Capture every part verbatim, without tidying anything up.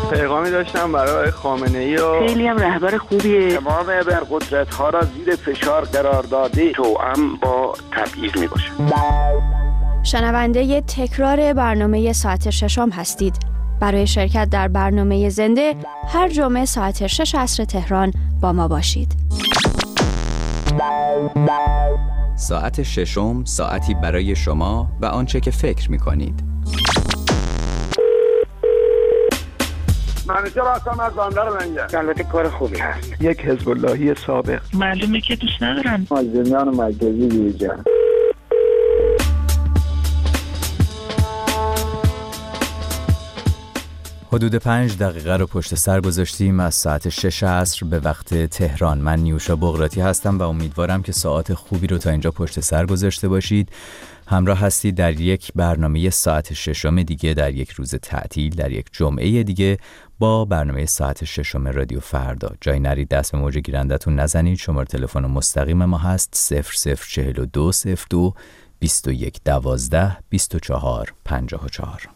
پیغامی داشتم برای خامنه‌ای و خیلی هم رهبر خوبیه. تمام ابرقدرت‌ها را زیر فشار قرار داده، توأم با تبعیض میباشه. شنونده تکرار برنامه ساعت ششم هستید. برای شرکت در برنامه زنده هر جمعه ساعت شش عصر تهران با ما باشید. ساعت ششم، ساعتی برای شما و آنچه که فکر می‌کنید. منیجر هستم از بندر منجر. البته کار خوبی هست. یک حزب اللهی سابق. معلومه که دوست ندارم. مازندران مرکزی دیجا. حدود پنج دقیقه رو پشت سر گذاشتیم از ساعت شش عصر به وقت تهران. من نیوشا بغراتی هستم و امیدوارم که ساعت خوبی رو تا اینجا پشت سر گذاشته باشید. همراه هستید در یک برنامه ساعت ششم دیگه، در یک روز تعطیل، در یک جمعه دیگه با برنامه ساعت ششم رادیو فردا. جای نرید، دست به موج گیرندتون نزنید. شماره تلفن مستقیم ما هست صفر صفر چهل و دو صفر دو بیست و یک دوازده بیست و چهار پنجاه و چهار.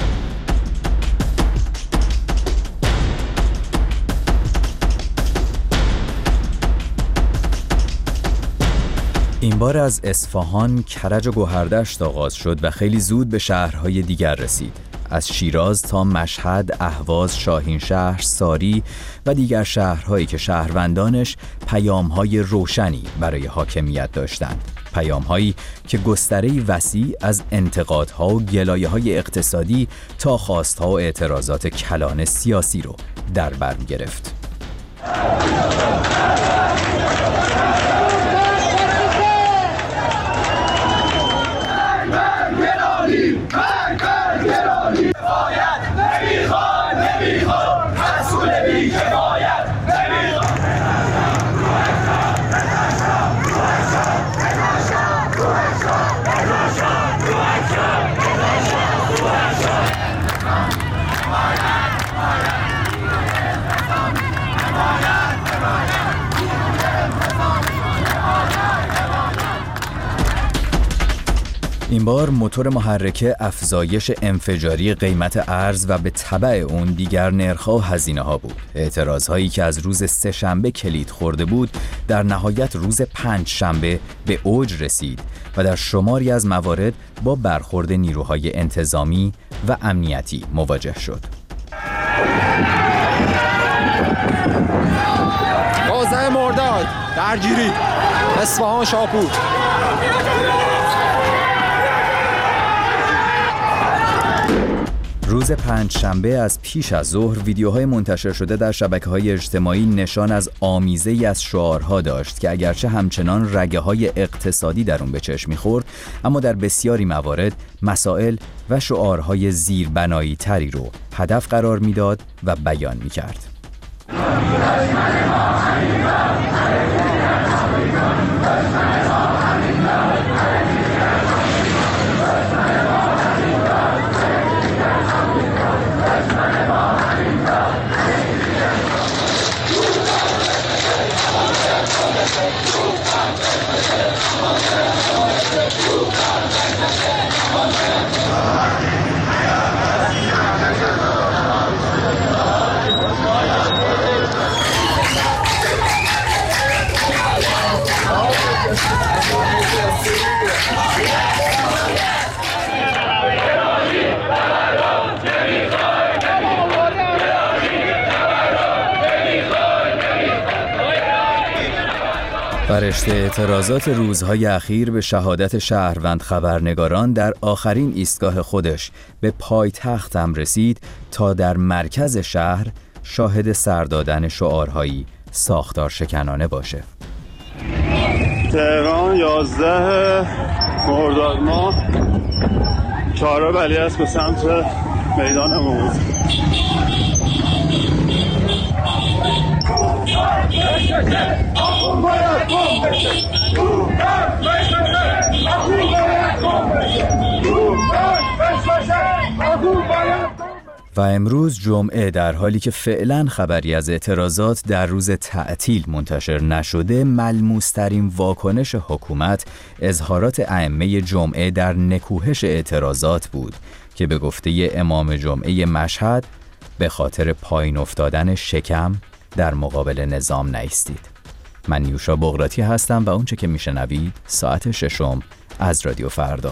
این بار از اصفهان، کرج و گوهردشت آغاز شد و خیلی زود به شهرهای دیگر رسید. از شیراز تا مشهد، اهواز، شاهینشهر، ساری و دیگر شهرهایی که شهروندانش پیام‌های روشنی برای حاکمیت داشتند. پیام‌هایی که گستره‌ای وسیع از انتقادها و گلایه‌های اقتصادی تا خواست‌ها و اعتراضات کلان سیاسی رو در بر گرفت. این بار موتور محرکه افزایش انفجاری قیمت ارز و به تبع اون دیگر نرخ‌ها و هزینه‌ها بود. اعتراض‌هایی که از روز سه شنبه کلید خورده بود، در نهایت روز پنج شنبه به اوج رسید و در شماری از موارد با برخورد نیروهای انتظامی و امنیتی مواجه شد. یازده مرداد درگیری اصفهان شاپور. روز پنج شنبه از پیش از ظهر ویدیوهای منتشر شده در شبکه‌های اجتماعی نشان از آمیزه‌ای از شعارها داشت که اگرچه همچنان رگه‌های اقتصادی در اون به چشم می‌خورد، اما در بسیاری موارد مسائل و شعارهای زیربنایی تری رو هدف قرار میداد و بیان می‌کرد. برشته اعتراضات روزهای اخیر به شهادت شهروند خبرنگاران در آخرین ایستگاه خودش به پایتختم رسید تا در مرکز شهر شاهد سردادن شعارهایی ساختار شکنانه باشه. تهران یازده مرداد ماه چهارراه بلیه است به سمت میدان امام. و امروز جمعه، در حالی که فعلا خبری از اعتراضات در روز تعطیل منتشر نشده، ملموس‌ترین واکنش حکومت اظهارات ائمه جمعه در نکوهش اعتراضات بود که به گفته امام جمعه مشهد به خاطر پایین افتادن شکم در مقابل نظام نایستید. من نیوشا بغراتی هستم و اونچه که میشنوید ساعت ششم از رادیو فردا.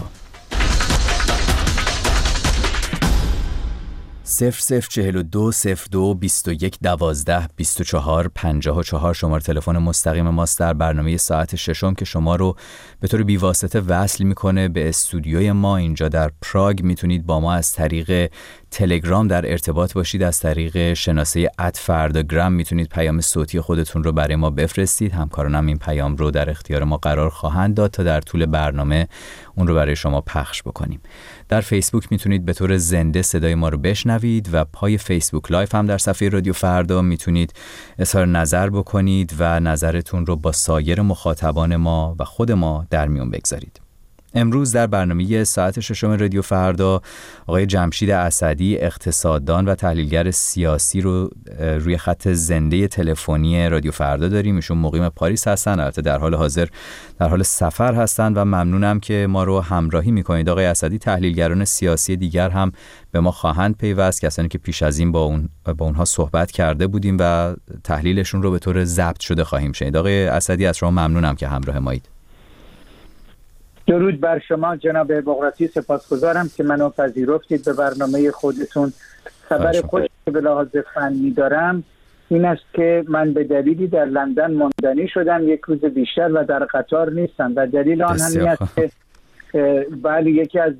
صفر صفر چهل و دو صفر دو بیست و یک دوازده بیست و چهار پنجاه و چهار شماره تلفن مستقیم ماست در برنامه ساعت ششم که شما رو به طور بیواسطه وصل میکنه به استودیوی ما اینجا در پراگ. میتونید با ما از طریق تلگرام در ارتباط باشید، از طریق شناسه ات فرداگرام میتونید پیام صوتی خودتون رو برای ما بفرستید. همکارانم این پیام رو در اختیار ما قرار خواهند داد تا در طول برنامه اون رو برای شما پخش بکنیم. در فیسبوک میتونید به طور زنده صدای ما رو بشنوید و پای فیسبوک لایف هم در صفحه رادیو فردا میتونید اظهار نظر بکنید و نظرتون رو با سایر مخاطبان ما و خود ما در میون بگذارید. امروز در برنامه ساعت ششم رادیو فردا آقای جمشید اسدی، اقتصاددان و تحلیلگر سیاسی رو روی خط زنده تلفنی رادیو فردا داریم. ایشون مقیم پاریس هستن، البته در حال حاضر در حال سفر هستن و ممنونم که ما رو همراهی میکنید. آقای اسدی، تحلیلگران سیاسی دیگر هم به ما خواهند پیوست، کسانی که پیش از این با اون با اونها صحبت کرده بودیم و تحلیلشون رو به طور ضبط شده خواهیم شنید. آقای اسدی، از شما ممنونم که همراه مایید. درود بر شما جناب بغراتی، سپاسگزارم که منو پذیرفتید به برنامه خودتون. خبر خوشی که به لحاظ فنی دارم این است که من به دلیلی در لندن ماندنی شدم یک روز بیشتر و در قطار نیستم و دلیل آن همین است که بله یکی از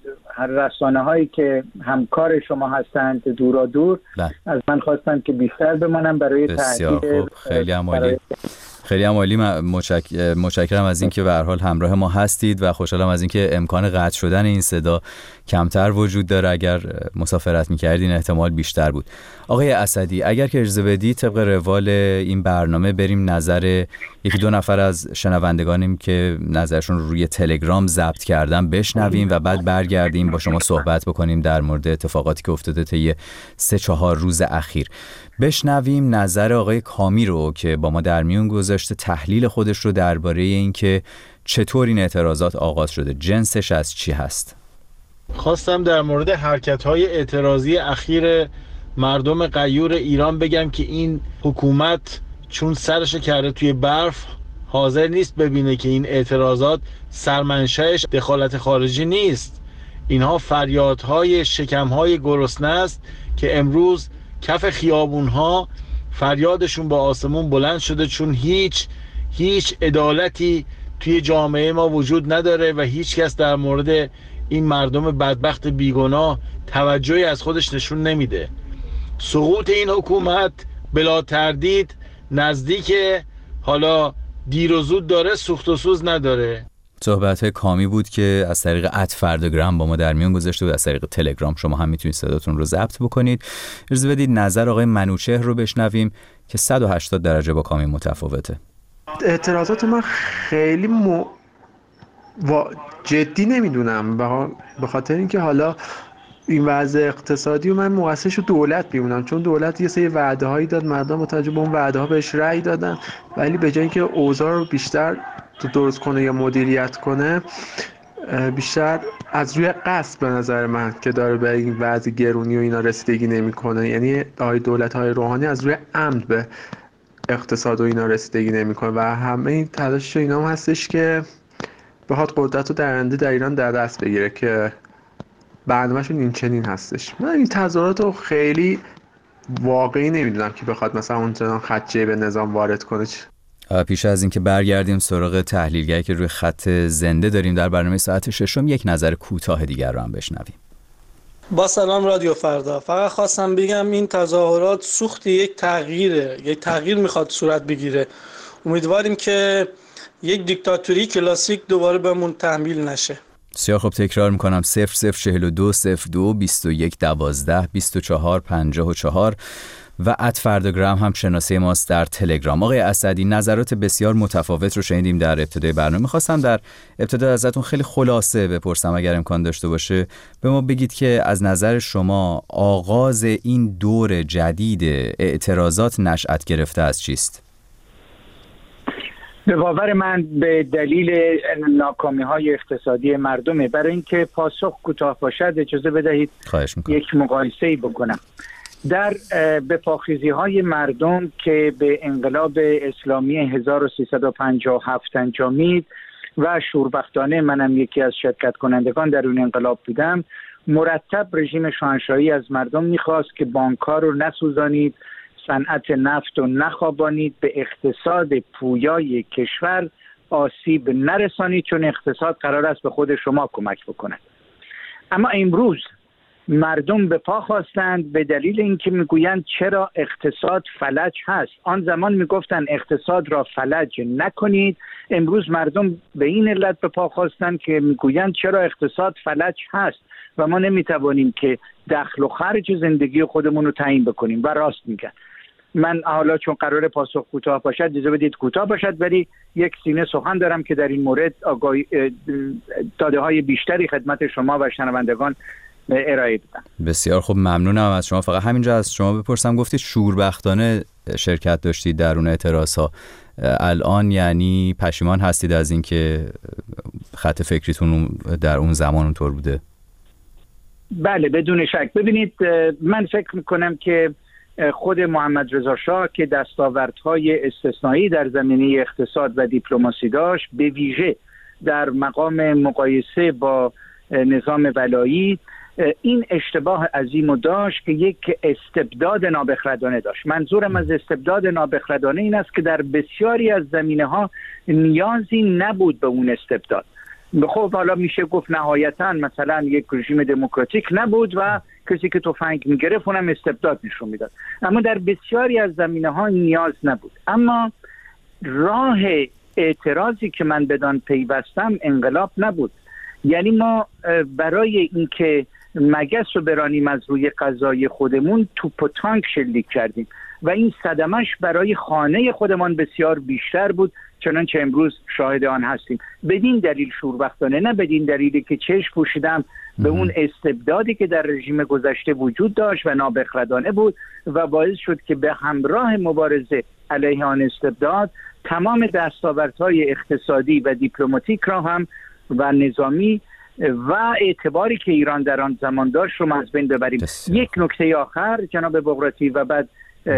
رسانه هایی که همکار شما هستند دورا دور بله. از من خواستن که بیشتر بمانم برای تحلیل. خیلی عالی. خیلی هم عالی. متشک... متشکرم از اینکه به هر حال همراه ما هستید و خوشحالم از اینکه امکان قطع شدن این صدا کمتر وجود داره. اگر مسافرت می‌کردین احتمال بیشتر بود. آقای اسدی، اگر که اجازه بدید طبق روال این برنامه بریم نظر یکی دو نفر از شنوندگانیم که نظرشون رو روی تلگرام ضبط کردن بشنویم و بعد برگردیم با شما صحبت بکنیم در مورد اتفاقاتی که افتاده طی سه چهار روز اخیر. بشنویم نظر آقای کامی رو که با ما در میون گذاشته، تحلیل خودش رو درباره این که چطور این اعتراضات آغاز شده، جنسش از چی هست. خواستم در مورد حرکت‌های اعتراضی اخیر مردم غیور ایران بگم که این حکومت چون سرش کرده توی برف حاضر نیست ببینه که این اعتراضات سرمنشأش دخالت خارجی نیست. اینها فریادهای شکمهای گرسنه است که امروز کف خیابونها فریادشون با آسمون بلند شده، چون هیچ هیچ عدالتی توی جامعه ما وجود نداره و هیچ کس در مورد این مردم بدبخت بیگناه توجهی از خودش نشون نمیده. سقوط این حکومت بلا تردید نزدیک، حالا دیر و زود داره، سوخت و سوز نداره. صحبت‌های کامی بود که از طریق ات فرداگرام با ما در میون گذاشته بود. از طریق تلگرام شما هم میتونید صداتون رو ضبط بکنید. اجازه بدید نظر آقای منوچهر رو بشنویم که صد و هشتاد درجه با کامی متفاوته. اعتراضات من خیلی م... و... جدی نمیدونم به خاطر اینکه حالا این وضع اقتصادی و من مقصرش رو دولت میمونم، چون دولت یه سری وعده هایی داد، مردم متوجه به اون وعده ها بهش رأی دادن، ولی به جای اینکه اوضاع رو بیشتر درست کنه یا مدیریت کنه، بیشتر از روی قصد به نظر من که داره به این وضع گرونی و اینا رسیدگی نمیکنه. یعنی آقای دولت های روحانی از روی عمد به اقتصاد و اینا رسیدگی نمیکنه و همه این تلاش اینا هم هستش که بخواد قدرت رو در آینده در ایران در دست بگیره که برنامه‌شون این چنین هستش. من این تظاهرات رو خیلی واقعی نمیدونم که بخواد مثلا اونجا خدشه به نظام وارد کنه. پیش از اینکه برگردیم سراغ تحلیلگری که روی خط زنده داریم در برنامه ساعت ششم، یک نظر کوتاه دیگر رو هم بشنویم. با سلام رادیو فردا. فقط خواستم بگم این تظاهرات سوخت یک تغییره، یک تغییر میخواد صورت بگیره. امیدواریم که یک دیکتاتوری کلاسیک دوباره بهمون تحمیل نشه. بسیار خب، تکرار میکنم صفر صفر چهل و دو صفر دو بیست و یک دوازده بیست و چهار پنجاه و چهار و ات فرداگرام هم شناسه ماست در تلگرام. آقای اسدی، نظرات بسیار متفاوت رو شنیدیم در ابتدای برنامه. می‌خواستم در ابتدا ازتون خیلی خلاصه بپرسم اگر امکان داشته باشه، به ما بگید که از نظر شما آغاز این دور جدید اعتراضات نشأت گرفته از چیست؟ به باور من به دلیل ناکامی‌های اقتصادی مردمه. برای اینکه پاسخ کوتاه باشد اجازه بدهید یک مقایسه‌ای بکنم. در بپاخیزی های مردم که به انقلاب اسلامی هزار و سیصد و پنجاه و هفت انجامید و شوربختانه منم یکی از شرکت کنندگان در اون انقلاب بودم، مرتب رژیم شاهنشاهی از مردم میخواست که بانک‌ها رو نسوزانید، صنعت نفت رو نخوابانید، به اقتصاد پویای کشور آسیب نرسانید، چون اقتصاد قرار است به خود شما کمک بکند. اما امروز مردم به پا خواستند به دلیل اینکه میگویند چرا اقتصاد فلج هست. آن زمان میگفتند اقتصاد را فلج نکنید، امروز مردم به این علت به پا خواستند که میگویند چرا اقتصاد فلج هست و ما نمیتوانیم که دخل و خرج زندگی خودمون رو تعیین بکنیم. و راست میگن. من حالا چون قرار پاسخ کوتاه باشد اجازه بدید کوتاه باشد، ولی یک سینه سخن دارم که در این مورد آگاهی داده های بیشتری خدمت شما و شنوندگان ارائه بدم. بسیار خوب، ممنونم از شما. فقط همینجا از شما بپرسم، گفتید شوربختانه شرکت داشتید در اون اعتراض‌ها، الان یعنی پشیمان هستید از اینکه خط فکریتون در اون زمان اونطور بوده؟ بله بدون شک. ببینید من فکر میکنم که خود محمد رضا شاه که دستاوردهای استثنایی در زمینه اقتصاد و دیپلماسی داشت، به ویژه در مقام مقایسه با نظام ولایی، این اشتباه عظیم داشت که یک استبداد نابخردانه داشت. منظورم از استبداد نابخردانه این است که در بسیاری از زمینه‌ها نیازی نبود به اون استبداد. خب حالا میشه گفت نهایتاً مثلا یک رژیم دموکراتیک نبود و کسی که تفنگ میگرفت اونم استبداد نشون میداد، اما در بسیاری از زمینه‌ها نیاز نبود. اما راه اعتراضی که من بدان پیوستم انقلاب نبود. یعنی ما برای اینکه مگس رو برانیم از روی غذای خودمون توپ و تانک شلیک کردیم و این صدمش برای خانه خودمان بسیار بیشتر بود، چنانچه امروز شاهد آن هستیم. بدین دلیل شوربختانه، نه بدین دلیلی که چشم پوشیدم به اون استبدادی که در رژیم گذشته وجود داشت و نابخردانه بود و باعث شد که به همراه مبارزه علیه آن استبداد تمام دستاوردهای اقتصادی و دیپلماتیک را هم و نظامی و اعتباری که ایران در آن زمان داشت رو از بین ببریم. یک نکته آخر جناب بغراتی و بعد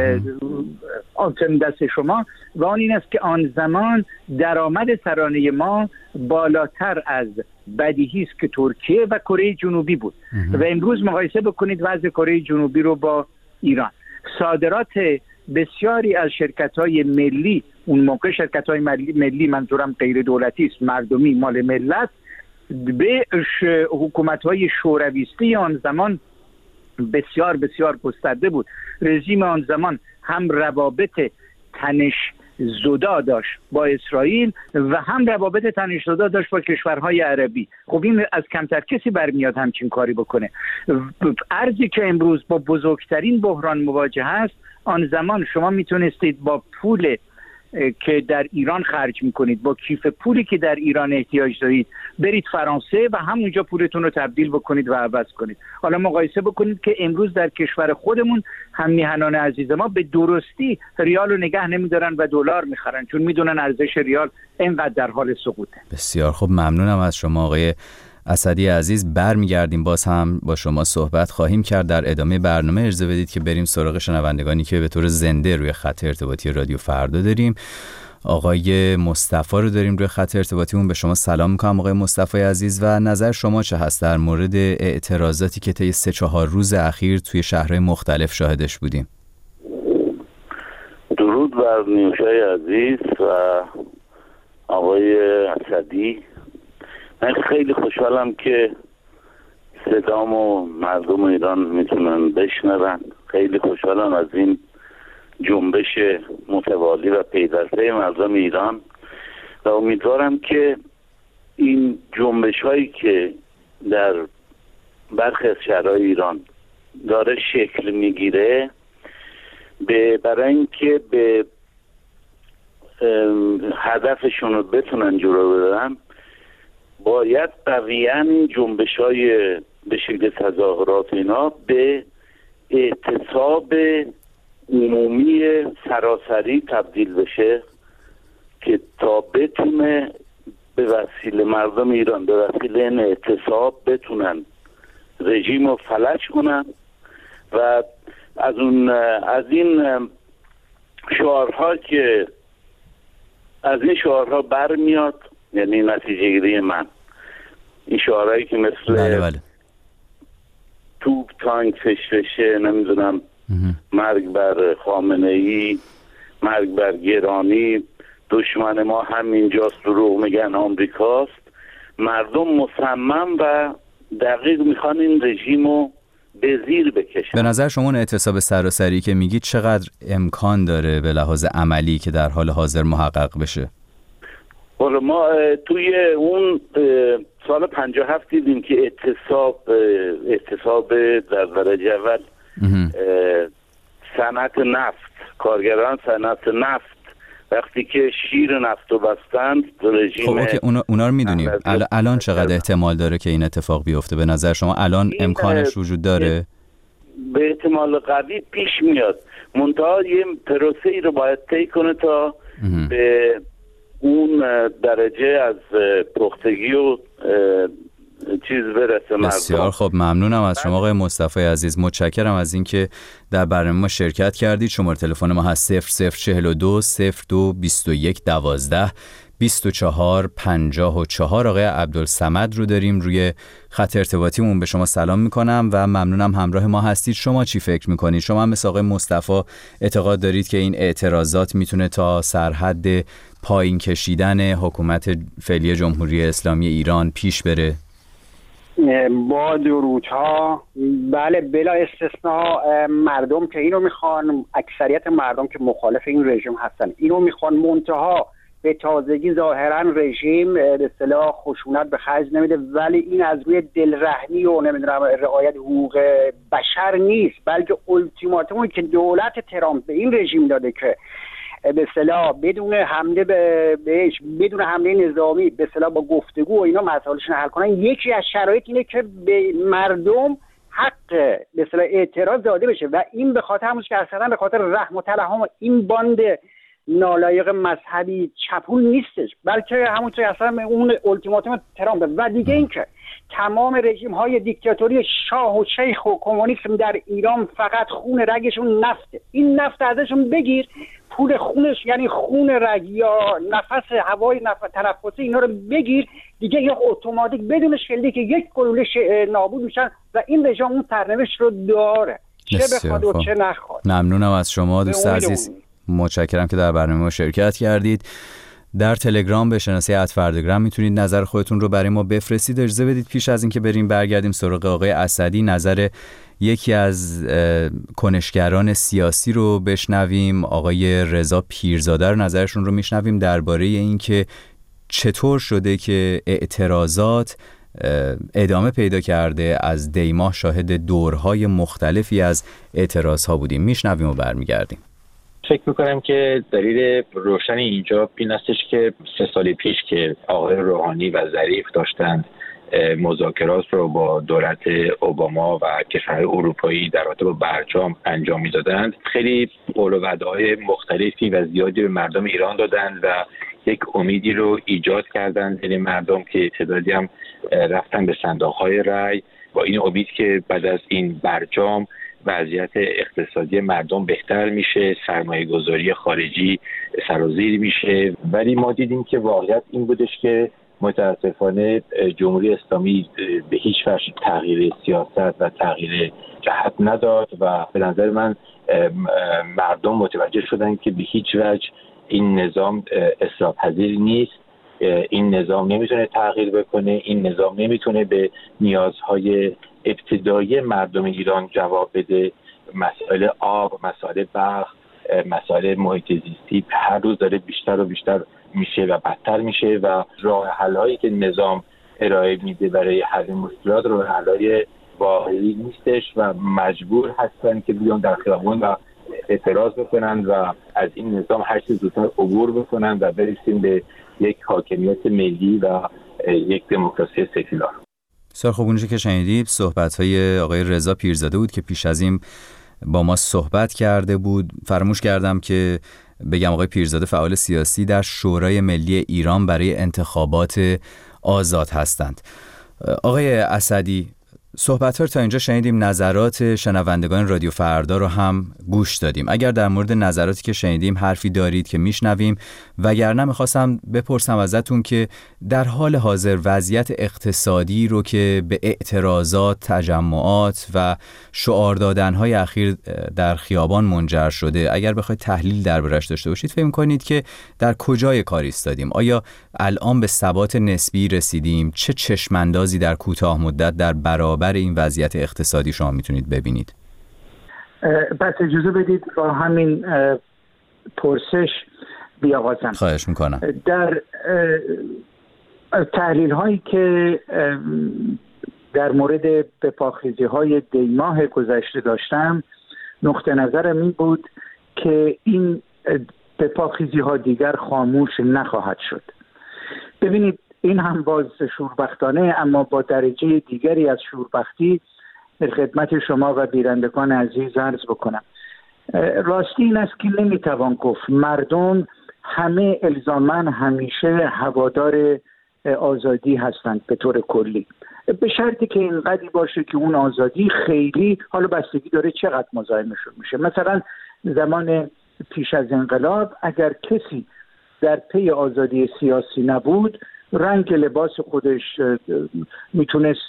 آنتن دست شما، و آن این است که آن زمان درآمد سرانه ما بالاتر از بدیهی است که ترکیه و کره جنوبی بود و امروز مقایسه بکنید وضع کره جنوبی رو با ایران. صادرات بسیاری از شرکت‌های ملی، اون موقع شرکت‌های ملی منظورم غیر دولتی است، مردمی، مال ملت، به حکومت‌های شورویستی آن زمان بسیار بسیار گسترده بود. رژیم آن زمان هم روابط تنش زدا داشت با اسرائیل و هم روابط تنش زدا داشت با کشورهای عربی. خب این از کمتر کسی برمیاد همچین کاری بکنه. ارزی که امروز با بزرگترین بحران مواجه است، آن زمان شما میتونستید با پول که در ایران خرج میکنید، با کیف پولی که در ایران احتیاج دارید، برید فرانسه و همونجا پولتون رو تبدیل بکنید و عوض کنید. حالا مقایسه بکنید که امروز در کشور خودمون هم میهنان عزیز ما به درستی ریال رو نگه نمیدارن و دلار میخرن، چون میدونن ارزش ریال اینقدر در حال سقوطه. بسیار خوب، ممنونم از شما آقای اسدی عزیز. برمیگردیم، باز هم با شما صحبت خواهیم کرد در ادامه برنامه. اجازه بدید که بریم سراغ شنوندگانی که به طور زنده روی خط ارتباطی رادیو فردا داریم. آقای مصطفی رو داریم روی خط ارتباطیمون. به شما سلام میکنم آقای مصطفی عزیز و نظر شما چه هست در مورد اعتراضاتی که طی سه چهار روز اخیر توی شهرهای مختلف شاهدش بودیم؟ درود بر نیوشای عزیز و آقای اسدی. من خیلی خوشحالم که صدامو مردم ایران میتونن بشنون. خیلی خوشحالم از این جنبش متوالی و پیوسته مردم ایران و امیدوارم که این جنبش هایی که در برخی از شهرهای ایران داره شکل میگیره به برای اینکه به هدفشون رو بتونن جلو ببرن، باید قویاً این جنبش های به شکل تظاهرات اینا به اعتصاب عمومی سراسری تبدیل بشه که تا بتونه به وسیله مردم ایران به وسیله این اعتصاب بتونن رژیم رو فلج کنن و از اون از این شعارها که از این شعارها برمیاد، یعنی نتیجه گیری من این شعارهایی که مثل بله بله. توپ تانک فشفشه، نمیدونم مرگ بر خامنه‌ای، مرگ بر گرانی، دشمن ما همینجاست، دروغ میگن آمریکاست، مردم مصمم و دقیق میخوان این رژیم رو به زیر بکشن. به نظر شما اون اعتصاب سراسری که میگید چقدر امکان داره به لحاظ عملی که در حال حاضر محقق بشه؟ حالا ما توی اون سال پنجاه و هفت دیدیم که اعتصاب اعتصاب در درجه اول صنعت نفت، کارگران صنعت نفت وقتی که شیر نفت رو بستند رژیم. خب اوکی، اونا, اونا رو میدونیم. ال- الان چقدر احتمال داره که این اتفاق بیفته به نظر شما؟ الان امکانش وجود داره؟ به احتمال قوی پیش میاد، منتها یه پروسه ای رو باید طی کنه تا به اون درجه از پختگی و چیز برسه مردم. بسیار خب، ممنونم از شما آقای مصطفی عزیز، متشکرم از اینکه در برنامه ما شرکت کردید. شماره تلفن ما هست صفر صفر چهل و دو صفر دو بیست و یک دوازده بیست و چهار پنجاه و چهار. آقای عبدالصمد رو داریم روی خط ارتباطیمون، به شما سلام میکنم و ممنونم همراه ما هستید. شما چی فکر میکنید؟ شما هم مثل آقای مصطفی اعتقاد دارید که این اعتراضات میتونه تا سرحد پایین کشیدن حکومت فعلی جمهوری اسلامی ایران پیش بره؟ با درودها، بله بلا استثناء مردم که اینو میخوان، اکثریت مردم که مخالف این رژیم هستن اینو میخوان، منتها به تازگی ظاهرا رژیم به اصطلاح خشونت به خرج نمیده، ولی این از روی دلرحمی و نمیدونم رعایت حقوق بشر نیست، بلکه التیماتومی که دولت ترامپ به این رژیم داده که به اصطلاح بدون حمله به بهش بدون حمله نظامی به اصطلاح با گفتگو و اینا مسائلشون حل کنن. یکی از شرایط اینه که به مردم حق به اصطلاح اعتراض داده بشه و این به خاطر همونش که اصلا به خاطر رحم و ترحم این باند نالایق مذهبی چپون نیستش، بلکه همونطور اصلا اون التیماتوم ترامپ. و دیگه این که تمام رژیم های دیکتاتوری شاه و شیخ و کمونیسم در ایران فقط خون رگشون نفته، این نفت ازشون بگیر، پول خونش یعنی خون رگ یا نفس هوای نفس تنفسی اینا رو بگیر، دیگه یا اتوماتیک بدون شلیک که یک گلوله نابود میشن و این رژیم اون سرنوشت رو داره، چه بخواد و چه نخواد. ممنونم از شما دوست عزیز، متشکرم که در برنامه ما شرکت کردید. در تلگرام به شناسه ات فردگرام میتونید نظر خودتون رو برای ما بفرستید. اجازه بدید پیش از اینکه بریم برگردیم سراغ آقای اسدی، نظر یکی از کنشگران سیاسی رو بشنویم. آقای رضا پیرزاده رو نظرشون رو میشنویم درباره اینکه چطور شده که اعتراضات ادامه پیدا کرده. از دیماه شاهد دورهای مختلفی از اعتراضها بودیم. میشنویم و برمیگردیم. فکر میکنم که دلیل روشن اینجا این استش که سه سال پیش که آقای روحانی و ظریف داشتند مذاکرات رو با دولت اوباما و کشورهای اروپایی در رابطه با برجام انجام میدادند، خیلی قول و وعده‌های مختلفی و زیادی به مردم ایران دادند و یک امیدی رو ایجاد کردند بین مردم که تعدادی هم رفتن به صندوق‌های رای با این امید که بعد از این برجام وضعیت اقتصادی مردم بهتر میشه، سرمایه گذاری خارجی سرازیر میشه. ولی ما دیدیم که واقعیت این بودش که متاسفانه جمهوری اسلامی به هیچ وجه تغییر سیاست و تغییر جهت نداد و به نظر من مردم متوجه شدن که به هیچ وجه این نظام اصلاح پذیر نیست، این نظام نمیتونه تغییر بکنه، این نظام نمیتونه به نیازهای ابتدایی مردم ایران جواب بده. مسائل آب، مسائل برق، مسائل محیط زیستی هر روز داره بیشتر و بیشتر میشه و بدتر میشه و راه حل‌هایی که نظام ارائه میده برای حل مشکلات راه حل‌های واقعی نیستش و مجبور هستن که بیان در خیابون و اعتراض بکنن و از این نظام هر چه زودتر عبور بکنن و برسیم به یک حاکمیت ملی و یک دموکراسی سکولار. بسیار خوب، اونجا که شنیدید صحبت‌های آقای رضا پیرزاده بود که پیش از این با ما صحبت کرده بود. فراموش کردم که بگم آقای پیرزاده فعال سیاسی در شورای ملی ایران برای انتخابات آزاد هستند. آقای اسدی، صحبت‌ها رو تا اینجا شنیدیم، نظرات شنوندگان رادیو فردا رو هم گوش دادیم. اگر در مورد نظراتی که شنیدیم حرفی دارید که میشنویم، وگرنه میخواستم بپرسم ازتون که در حال حاضر وضعیت اقتصادی رو که به اعتراضات، تجمعات و شعار دادن‌های اخیر در خیابان منجر شده، اگر بخواید تحلیل دربارش داشته باشید، فکر می‌کنید که در کجای کار ایستادیم؟ آیا الان به ثبات نسبی رسیدیم؟ چه چشم‌اندازی در کوتاه مدت در برابر بر این وضعیت اقتصادی شما میتونید ببینید؟ پس اجازه بدید با همین پرسش بیاغازم. خواهش میکنم. در تحلیل هایی که در مورد بپاخیزی های دیماه گذشته داشتم، نقطه نظرم این بود که این بپاخیزی ها دیگر خاموش نخواهد شد. ببینید این هم باز شوربختانه اما با درجه دیگری از شوربختی در خدمت شما و بینندگان عزیز عرض بکنم. راستی این است که نمیتوان گفت مردم همه الزاما همیشه هوادار آزادی هستند به طور کلی، به شرطی که اینقدری باشه که اون آزادی خیلی، حالا بستگی داره چقدر مزاحمشون میشه. مثلا زمان پیش از انقلاب اگر کسی در پی آزادی سیاسی نبود، رنگ لباس خودش میتونست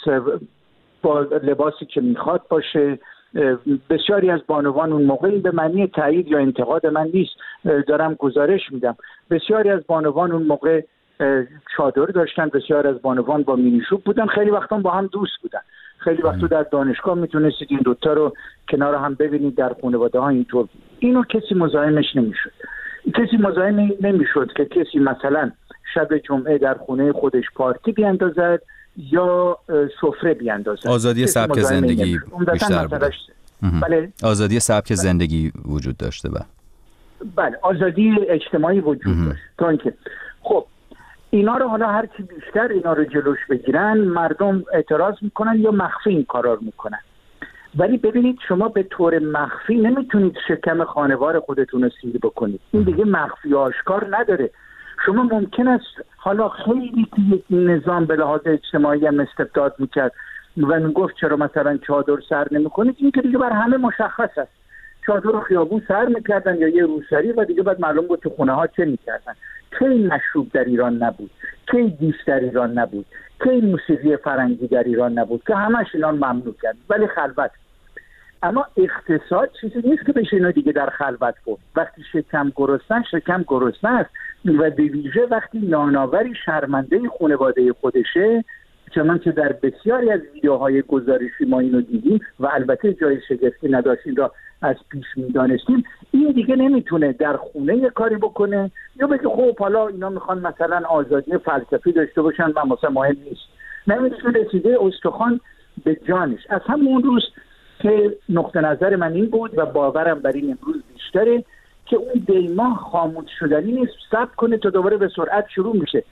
با لباسی که میخواد باشه. بسیاری از بانوان اون موقع، به معنی تایید یا انتقاد من نیست، دارم گزارش میدم، بسیاری از بانوان اون موقع چادر داشتن، بسیاری از بانوان با مینیشوب بودن، خیلی وقتا با هم دوست بودن، خیلی وقتا در دانشگاه میتونستید این دوتا رو کنار هم ببینید، در خانواده ها اینطور. اینو کسی مزاحمش نمیشد. کسی مزاحم نمیشد که کسی مثلا شب جمعه در خونه خودش پارتی بیاندازد یا سفره بیاندازد. آزادی سبک زندگی بیشتر بوده. بله. آزادی سبک زندگی وجود داشته. بله بله آزادی اجتماعی وجود داشت. تا اینکه خب اینا رو حالا هر کی بیشتر اینا رو جلوش بگیرن، مردم اعتراض میکنن یا مخفی این کارا رو میکنن. ولی ببینید شما به طور مخفی نمیتونید شکم خانوار خودتون رو سیر بکنید. این دیگه مخفی آشکار نداره. شما ممکن است حالا خیلی که یک نظام به لحاظ اجتماعی هم استبداد میکرد و میگفت چرا مثلا چادر سر نمیکنید، این که دیگه بر همه مشخص است. چادر و خیابون سر میکردن یا یه روسری و دیگه بعد معلوم بود تو خونه ها چه میکردن. کی مشروب در ایران نبود، کی دیس در ایران نبود، کی موسیقی فرنگی در ایران نبود که همش اینا ممنوع کرد، ولی خلوت. اما اقتصاد چیزی نیست که بشه اینا دیگه در خلوت بود. وقتی شکم گرسنه شکم گرسنه است و به ویژه وقتی نانآوری شرمنده خانواده خودشه، چنانچه در بسیاری از ویدیوهای گزارشی ما اینو دیدیم و البته جای شگفتی نداشت، این را از پیش میدانستیم. این دیگه نمیتونه در خونه یه کاری بکنه یا بگه خب حالا اینا میخوان مثلا آزادی فلسفی داشته باشن و مثلا مهم نیست. نمیتونه رسیده استخوان به جانش. از همون روز که نقطه نظر من این بود و باورم بر این امروز بیشتره که اون دیما خاموش شدنی نیست، صبر کنه تا دوباره به سرعت شروع میشه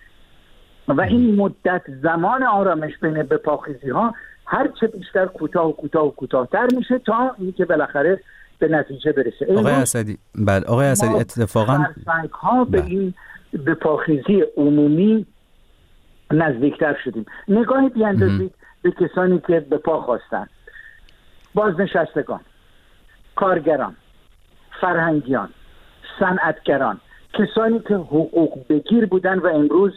و این مدت زمان آرامش بین بپاخیزی ها هر چه بیشتر کوتاه و کوتاه و کوتاه‌تر میشه تا اینکه بالاخره به نتیجه برسه. آقای اسدی، بعد آقای اسدی اتفاقا فرسنگ ها به این بپاخیزی عمومی نزدیکتر شدیم. نگاهی بیاندازید به کسانی که به پا خواستن، بازنشستگان، کارگران، فرهنگیان، صنعتگران، کسانی که حقوق بگیر بودن و امروز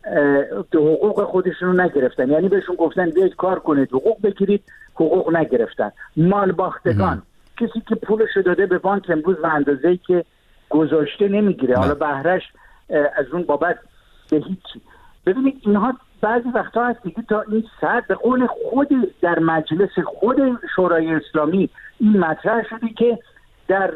حقوق خودشون رو نگرفتن، یعنی بهشون گفتن بیاید کار کنید حقوق بگیرید، حقوق نگرفتن. مالباختگان، کسی که پولش رو داده به بانک امروز به اندازه‌ای که گذاشته نمیگیره، حالا بهرهش از اون بابت به هیچی. ببینید اینها بعضی وقتا هست دیگه تا این ساعت به قول خود در مجلس خود شورای اسلامی این مطرح شده که در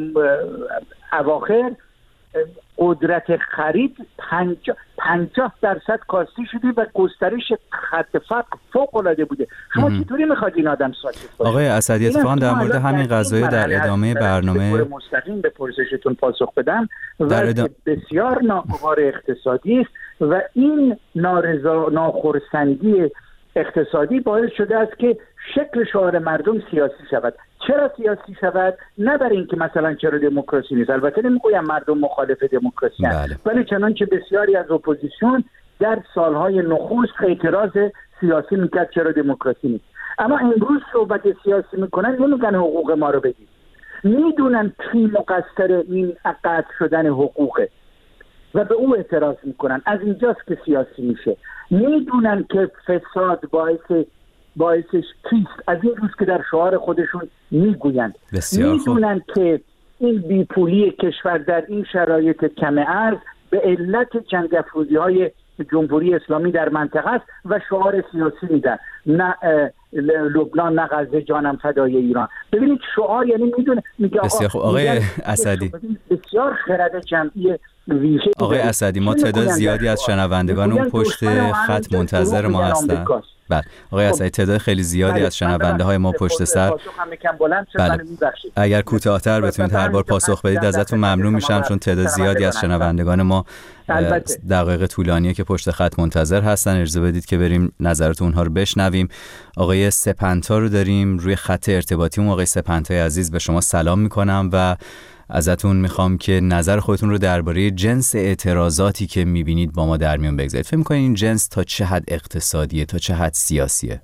اواخر قدرت خرید پنجاه, پنجاه درصد کاستی شده و گسترش خط فقر فوق العاده بوده. شما چطوری میخواد این آدم ساکت باشه؟ آقای اسدی اتفاقا در مورد همین قضایه در ادامه برنامه مستقیم به پرسشتون پاسخ بدم و ادام... بسیار ناگوار اقتصادی است و این نارضا ناخرسندی اقتصادی باعث شده است که شکل شعار مردم سیاسی شود. چرا سیاسی شود؟ نه برای اینکه مثلا چرا دموکراسی نیست، البته نمیگویم مردم مخالف دموکراسی هستند، ولی چنانچه بسیاری از اپوزیسیون در سالهای نخست اعتراض سیاسی میکرد چرا دموکراسی نیست. اما امروز صحبت سیاسی میکنن نمیگن حقوق ما رو بدید، میدونن کی مقصر این قطع شدن حقوقه و به او اعتراض میکنن. از اینجاست که سیاسی میشه. میدونن که فساد باعث باعثش کیست، از این روز که در شعار خودشون میگویند. میدونن که این بیپولی کشور در این شرایط کم ارز به علت جنگ افروزی های جمهوری اسلامی در منطقه است و شعار سیاسی میدن، نه لبنان نه غزه جانم فدای ایران. ببینید شعار یعنی میدونه میگه بسیار خوب. آقای اسدی، بسیار خرد جمعی ویژه. آقای اسدی، ما تعداد زیادی از شنوندگانمون پشت خط منتظر ما هستن. بله آقای اسدی، تعداد خیلی زیادی از شنونده های ما پشت سر. بله. اگر کوتاه‌تر بتونید هر بار پاسخ بدید ازتون ممنون میشم، چون تعداد زیادی از شنوندگان ما دقایق طولانیه که پشت خط منتظر هستن. اجازه بدید که بریم نظرات اونها رو بشنویم. آقای سپنتا رو داریم روی خط ارتباطی. آقای سپنتای عزیز، به شما سلام میکنم و ازتون میخوام که نظر خودتون رو درباره جنس اعتراضاتی که میبینید با ما در میون بگذارید. فکر میکنید این جنس تا چه حد اقتصادیه، تا چه حد سیاسیه؟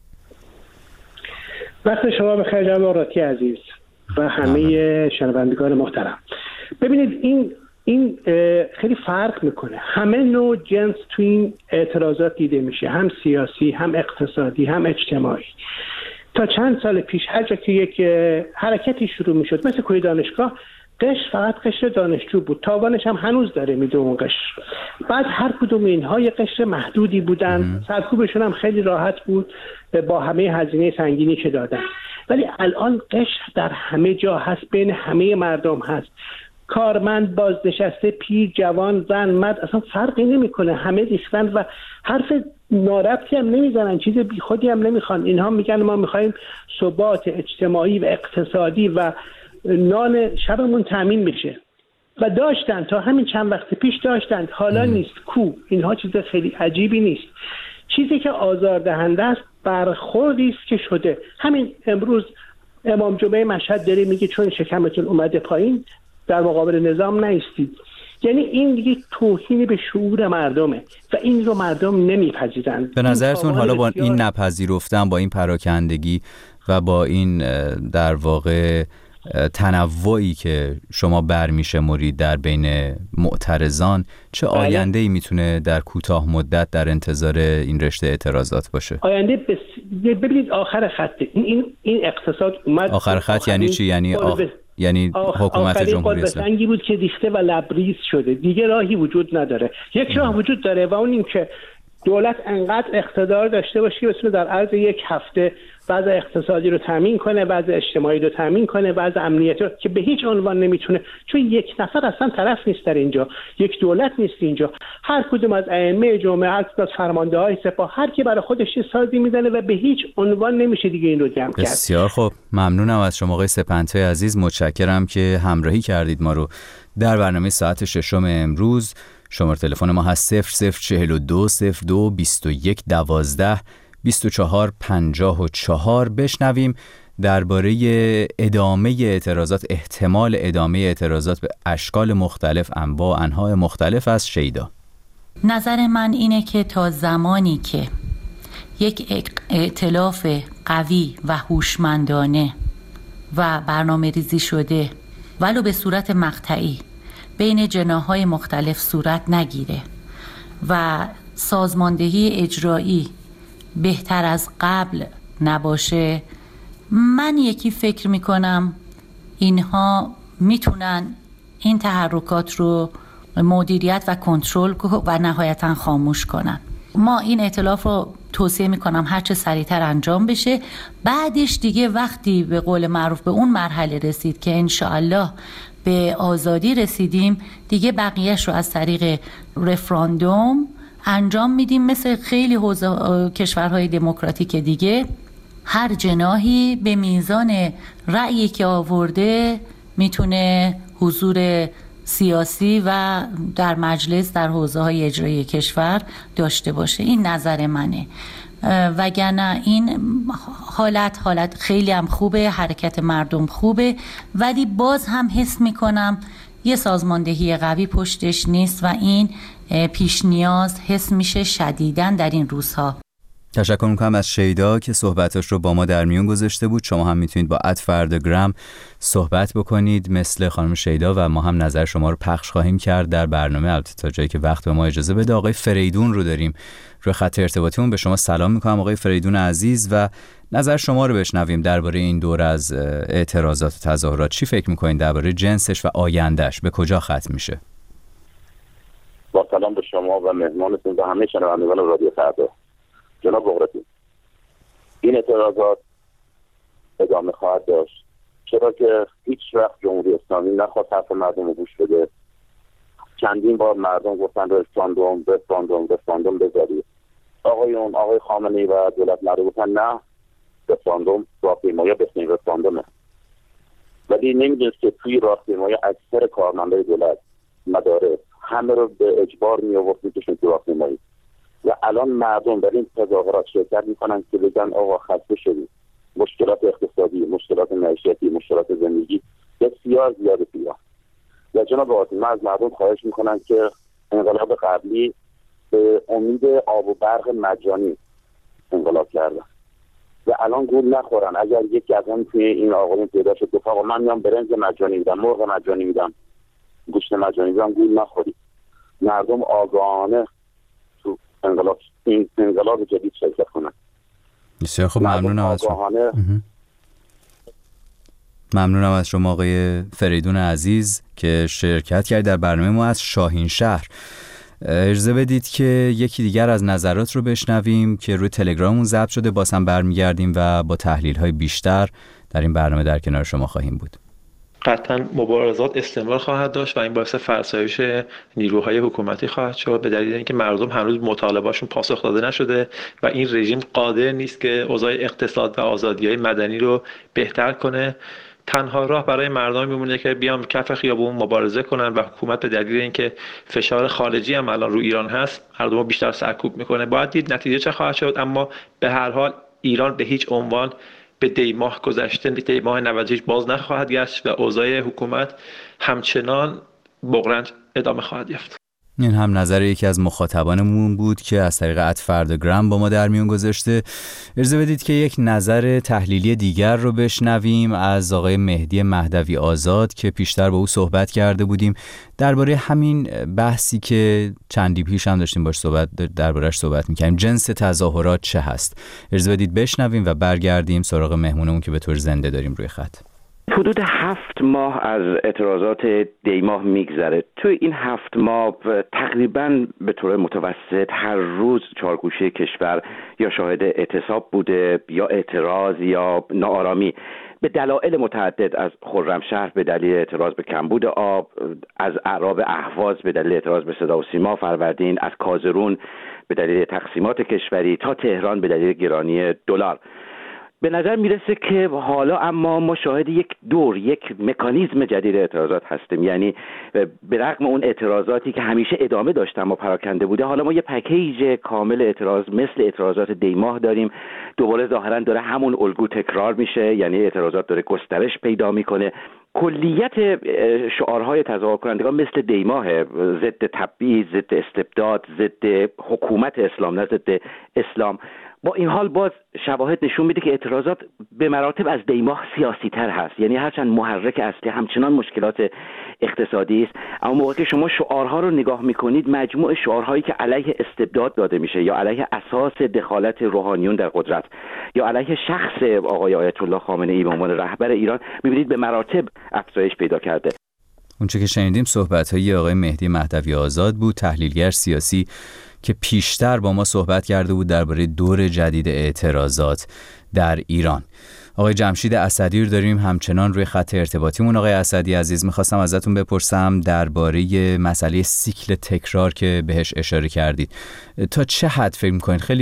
وقت شما بخیر جناب آقراتی عزیز و همه شنوندگان محترم. ببینید این این خیلی فرق میکنه. همه نوع جنس تو این اعتراضات دیده میشه، هم سیاسی، هم اقتصادی، هم اجتماعی. تا چند سال پیش هر جا که یک حرکتی شروع میشد، مثل کوی دانشگاه، قشر فقط قشر دانشجو بود، تاوانش هم هنوز داره میده اون قشر. بعد هر کدوم اینها یه قشر محدودی بودن، سرکوبشون هم خیلی راحت بود با همه هزینه سنگینی که دادن. ولی الان قشر در همه جا هست، بین همه مردم هست، کارمند، بازنشسته، پیر، جوان، زن، مرد، اصلا فرقی نمیکنه، همه ریختن و حرف ناربطی هم نمیزنن، چیز بیخودی هم نمیخوان. اینها میگن ما میخوایم ثبات اجتماعی و اقتصادی و نان شبمون تامین بشه و داشتن تا همین چند وقت پیش داشتن، حالا نیست. کو اینها چیز خیلی عجیبی نیست. چیزی که آزاردهنده است برخوردی است که شده. همین امروز امام جمعه مشهد داره میگه چون شکمتون اومده پایین در مقابل نظام نایستید. یعنی این دیگه توهین به شعور مردمه و این رو مردم نمیپذیرند. به نظرتون حالا با این نپذیرفتن، با این پراکندگی و با این در واقع تنوعی که شما برمیشمرید در بین معترضان، چه آینده‌ای میتونه در کوتاه مدت در انتظار این رشته اعتراضات باشه؟ آینده بس... ببینید آخر خط این این اقتصاد اومد. آخر خط یعنی چی؟ یعنی آخ... یعنی حکومت جمهوری اسلامی سنگی بود که ریخته و لبریز شده، دیگه راهی وجود نداره. یک راه وجود داره و اون این که دولت انقدر اقتدار داشته باشه که بتونه در عرض یک هفته وضع اقتصادی رو تامین کنه، وضع اجتماعی رو تامین کنه، وضع امنیتی رو که به هیچ عنوان نمیتونه، چون یک نفر اصلا طرف نیست در اینجا، یک دولت نیست اینجا. هر کدوم از ائمه جمعه، هر کدوم از فرمانده‌های سپاه، هر کی برای خودش سازی میزنه و به هیچ عنوان نمیشه دیگه این رو جمع کرد. بسیار خوب، ممنونم از شما آقای سپنتای عزیز، متشکرم که همراهی کردید ما رو در برنامه ساعت ششم امروز. شماره تلفن ما هست صفر صفر چهل و دو صفر دو بیست و یک دوازده بیست و چهار پنجاه و چهار. بشنویم درباره ادامه اعتراضات، احتمال ادامه اعتراضات به اشکال مختلف، انواع انواع مختلف از شیدا. نظر من اینه که تا زمانی که یک ائتلاف قوی و هوشمندانه و برنامه ریزی شده ولو به صورت مقطعی بین جناح‌های مختلف صورت نگیره و سازماندهی اجرایی بهتر از قبل نباشه، من یکی فکر میکنم اینها میتونن این تحرکات رو مدیریت و کنترل و نهایتاً خاموش کنن. ما این ائتلاف رو توصیه میکنم هرچه سریعتر انجام بشه. بعدش دیگه وقتی به قول معروف به اون مرحله رسید که انشاءالله به آزادی رسیدیم، دیگه بقیهش رو از طریق رفراندوم انجام میدیم، مثل خیلی حوزه کشورهای دموکراتیک دیگه. هر جناحی به میزان رأیی که آورده میتونه حضور سیاسی و در مجلس در حوزه های اجرایی کشور داشته باشه. این نظر منه. وگرنه این حالت حالت خیلی هم خوبه، حرکت مردم خوبه، ولی باز هم حس میکنم یه سازماندهی قوی پشتش نیست و این پیش نیاز حس میشه شدیداً در این روزها. تشکر میکنم از شیدا که صحبتاش رو با ما در میون گذاشته بود. شما هم میتونید با ات فرداگرام صحبت بکنید مثل خانم شیدا و ما هم نظر شما رو پخش خواهیم کرد در برنامه، البته تا جایی که وقت به ما اجازه بده. آقای فریدون رو داریم روی خط ارتباطیمون. به شما سلام میکنم آقای فریدون عزیز و نظر شما رو بشنویم درباره این دور از اعتراضات و تظاهرات. چی فکر میکنید درباره جنسش و آیندهش؟ به کجا ختم میشه؟ با سلام به شما و مهمانتون و همه شنوندگان رادیو فردا. جناب بغراتی، این اعتراضات ادامه خواهد داشت، چرا که هیچ وقت جمهوری اسلامی نخواست حرف مردم رو گوش بده. چندین بار مردم گفتن رفراندوم رفراندوم رفراندوم بذارید. آقایون آقای خامنه‌ای و دولت مردم گفتن نه، رفراندوم راهپیمایی بهترین رفراندومه. ولی نمیدونست که توی راهپیمایی اکثر کارمندای دولت مدارس همه رو به اجبار می آورد میکشون تو راهپیمایی و الان مردم در این تظاهرات شرکت میکنن که بگن آقا خسته شدیم، مشکلات اقتصادی، مشکلات معیشتی، مشکلات زندگی بسیار زیاده تو ایران. و جناب آقای من از مردم خواهش میکنم که انقلاب قبلی به امید آب و برق مجانی انقلاب کردن و الان گول نخورن. اگر یک جوان توی این آقایون پیدا شد گفت آقا من میام برنج مجانی میدم، مرغ مجانی میدم، گوشت مجانی میدم، گول نخورید. مردم آگاهانه تو انقلاب این انقلاب جدید شرکت کنن. بسیار خب، ممنونم از شما. ممنونم از شما آقای فریدون عزیز که شرکت کرد در برنامه ما از شاهین شهر. اجازه بدید که یکی دیگر از نظرات رو بشنویم که روی تلگراممون ضبط شده، باز هم برمیگردیم و با تحلیل‌های بیشتر در این برنامه در کنار شما خواهیم بود. قطعا مبارزات استمرار خواهد داشت و این باعث فرسایش نیروهای حکومتی خواهد شد به دلیل اینکه مردم هنوز مطالبه‌شون پاسخ داده نشده و این رژیم قادر نیست که اوضاع اقتصاد و آزادی‌های مدنی رو بهتر کنه. تنها راه برای مردم میمونه که بیان کف خیابون مبارزه کنن و حکومت به دلیل اینکه فشار خارجی هم الان رو ایران هست مردم رو بیشتر سرکوب میکنه. باید دید نتیجه چه خواهد شد، اما به هر حال ایران به هیچ عنوان به دی ماه گذشته دی ماه نود و هشت باز نخواهد گشت و اوضاع حکومت همچنان بغرنج ادامه خواهد یافت. این هم نظر یکی از مخاطبانمون بود که از طریق ات فرداگرام با ما در میون گذاشته. اجازه بدید که یک نظر تحلیلی دیگر رو بشنویم از آقای مهدی مهدوی آزاد که پیشتر با او صحبت کرده بودیم درباره همین بحثی که چندی پیش هم داشتیم باش صحبت درباره‌اش صحبت می‌کردیم، جنس تظاهرات چه هست. اجازه بدید بشنویم و برگردیم سراغ مهمونمون که به طور زنده داریم روی خط. حدود هفت ماه از اعتراضات دی ماه میگذره. توی این هفت ماه تقریباً به طور متوسط هر روز چهارگوشه کشور یا شاهد اعتصاب بوده یا اعتراض یا ناآرامی به دلایل متعدد، از خرمشهر به دلیل اعتراض به کمبود آب، از اعراب اهواز به دلیل اعتراض به صدا و سیما فروردین، از کازرون به دلیل تقسیمات کشوری تا تهران به دلیل گرانی دلار. به نظر میرسه که حالا اما ما شاهد یک دور، یک مکانیزم جدید اعتراضات هستیم. یعنی به رغم اون اعتراضاتی که همیشه ادامه داشته اما پراکنده بوده، حالا ما یه پکیج کامل اعتراض مثل اعتراضات دی ماه داریم. دوباره ظاهرا داره همون الگو تکرار میشه، یعنی اعتراضات داره گسترش پیدا میکنه. کلیت شعارهای تظاهر کنندگان مثل دی ماه، ضد تبعیض، ضد استبداد، ضد حکومت اسلام نه ضد اسلام. با این حال باز شواهد نشون میده که اعتراضات به مراتب از دی ماه سیاسی تر هست. یعنی هرچند محرک اصلی همچنان مشکلات اقتصادی است، اما موقعی که شما شعارها رو نگاه میکنید، مجموع شعارهایی که علیه استبداد داده میشه یا علیه اساس دخالت روحانیون در قدرت یا علیه شخص آقای آیت الله خامنه ای به عنوان رهبر ایران، میبینید به مراتب افزایش پیدا کرده. اونچه که شنیدیم صحبت‌های آقای مهدی مهدوی آزاد بود، تحلیلگر سیاسی که پیشتر با ما صحبت کرده بود درباره دور جدید اعتراضات در ایران. آقای جمشید اسدی رو داریم همچنان روی خط ارتباطیمون. آقای اسدی عزیز، میخواستم ازتون بپرسم درباره مسئله سیکل تکرار که بهش اشاره کردید. تا چه حد فکر میکنید؟ خیلی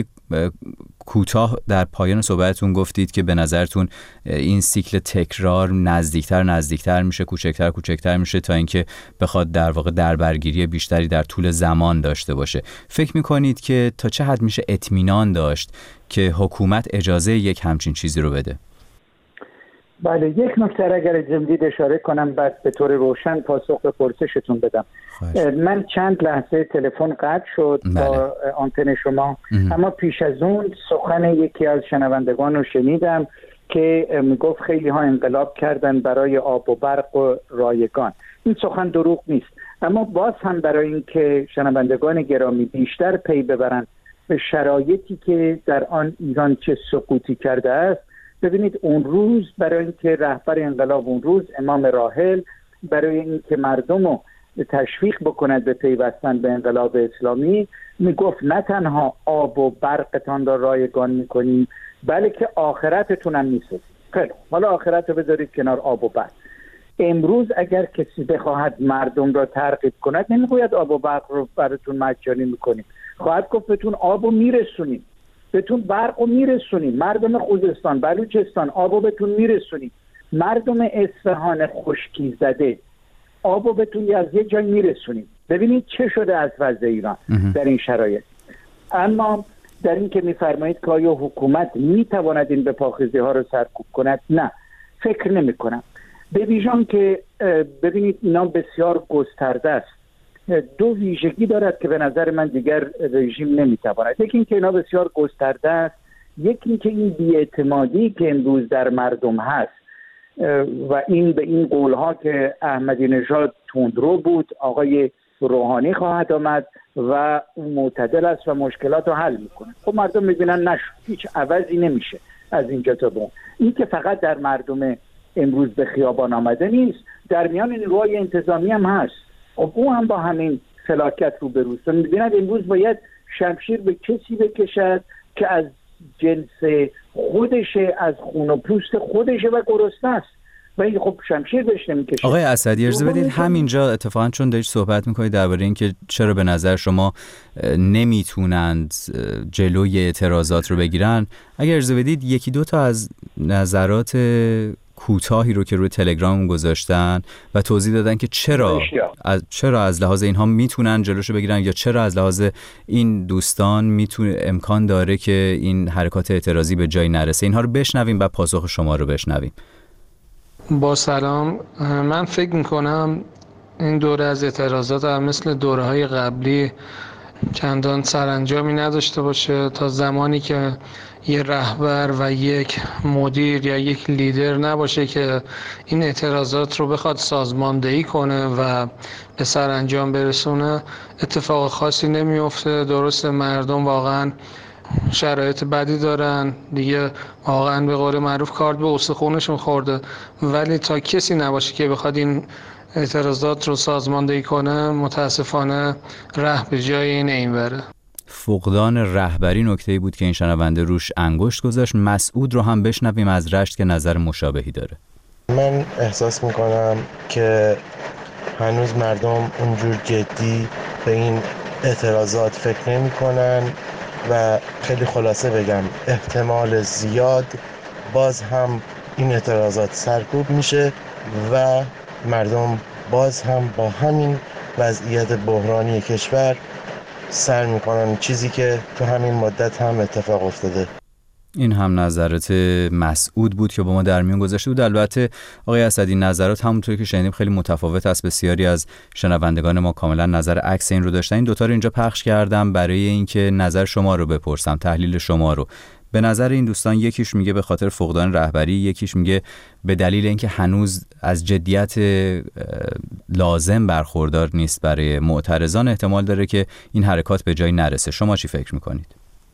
کوتاه در پایان صحبتتون گفتید که به نظرتون این سیکل تکرار نزدیکتر نزدیکتر میشه، کوچکتر کوچکتر میشه تا اینکه بخواد در واقع دربرگیری بیشتری در طول زمان داشته باشه. فکر میکنید که تا چه حد میشه اطمینان داشت که حکومت اجازه یک همچین چیزی رو بده؟ بله، یک نکته اگر اجازه بدید اشاره کنم بعد به طور روشن پاسخ به پرسشتون بدم. خواهش. من چند لحظه تلفن قطع شد بله. با آنتن شما ام. اما پیش از اون سخن یکی از شنوندگان رو شنیدم که میگفت خیلی ها انقلاب کردن برای آب و برق و رایگان. این سخن دروغ نیست، اما باز هم برای اینکه شنوندگان گرامی بیشتر پی ببرن به شرایطی که در آن ایران چه سقوطی کرده است، ببینید اون روز برای اینکه رهبر انقلاب اون روز امام راحل برای اینکه مردم رو تشویق بکند به پیوستن به انقلاب اسلامی میگفت نه تنها آب و برقتان را رایگان میکنیم بلکه آخرتتون هم میسازیم. خیلی حالا آخرت رو بذارید کنار، آب و برق. امروز اگر کسی بخواهد مردم را ترغیب کند نمیگوید آب و برق رو براتون مجانی میکنیم، خواهد گفت بهتون آب رو میرسونیم، بهتون برق رو میرسونیم، مردم خوزستان بلوچستان آب رو بهتون میرسونیم، مردم اصفهان خشکی زده آب رو بهتون از یه جای میرسونیم. ببینید چه شده از وضع ایران در این شرایط. اما در این که میفرمایید که آیا حکومت میتواند این بپاخیزی ها رو سرکوب کند، نه، فکر نمی کنم. به ویژان که ببینید اینا بسیار گسترده است، دو ویژگی دارد که به نظر من دیگر رژیم نمیتواند. یکی این که اینا بسیار گسترده است، یکی این که این بی‌اعتمادی که امروز در مردم هست و این به این قولها که احمدی نژاد تندرو بود، آقای روحانی خواهد آمد و اون معتدل است و مشکلات رو حل میکنه. خب مردم میبینن نشد، هیچ عوضی نمیشه از اینجا تا به اون. این که فقط در مردم امروز به خیابان آمده نیست، در میان نیروهای انتظامی هم هست. خب اون هم با همین فلاکت رو بروست. میبینن امروز باید شمشیر به کسی بکشد که از جنس خودشه، از خون و پوست خودشه و گرسنه است و این خب شمشیر بهش نمیکشه. آقای اسدی اجازه بدید همینجا اتفاقا چون دارید صحبت میکنید درباره این که چرا به نظر شما نمیتونند جلوی اعتراضات رو بگیرن، اگر اجازه بدید یکی دو تا از نظرات کوتاهی رو که روی تلگرام گذاشتن و توضیح دادن که چرا از چرا از لحاظ اینها میتونن جلوشو بگیرن یا چرا از لحاظ این دوستان میتونه امکان داره که این حرکات اعتراضی به جایی نرسه. اینها رو بشنویم و پاسخ شما رو بشنویم. با سلام، من فکر میکنم این دوره از اعتراضات هم مثل دوره های قبلی چندان سرانجامی نداشته باشه تا زمانی که یه رهبر و یک مدیر یا یک لیدر نباشه که این اعتراضات رو بخواد سازماندهی کنه و به سرانجام برسونه. اتفاق خاصی نمیفته. درسته مردم واقعا شرایط بدی دارن دیگه، واقعا به قول معروف کارد به استخونشون خورده، ولی تا کسی نباشه که بخواد این اعتراضات رو سازماندهی کنه متاسفانه ره به جای این نمیبره. فقدان رهبری نکته‌ای بود که این شنونده روش انگشت گذاشت. مسعود رو هم بشنویم از رشت که نظر مشابهی داره. من احساس میکنم که هنوز مردم اونجور جدی به این اعتراضات فکر نمی کنن و خیلی خلاصه بگم احتمال زیاد باز هم این اعتراضات سرکوب میشه و مردم باز هم با همین وضعیت بحرانی کشور سر میکنن، چیزی که تو همین مدت هم اتفاق افتاده. این هم نظرات مسعود بود که با ما در میون گذاشته بود. البته آقای اسدی نظرات همونطوری که شنیدیم خیلی متفاوت است. بسیاری از شنوندگان ما کاملا نظر عکس این رو داشتن. این دوتا رو اینجا پخش کردم برای اینکه نظر شما رو بپرسم، تحلیل شما رو. به نظر این دوستان یکیش میگه به خاطر فقدان رهبری، یکیش میگه به دلیل اینکه هنوز از جدیت لازم برخوردار نیست برای معترضان، احتمال داره که این حرکات به جایی نرسه. شما چی فکر میکنید؟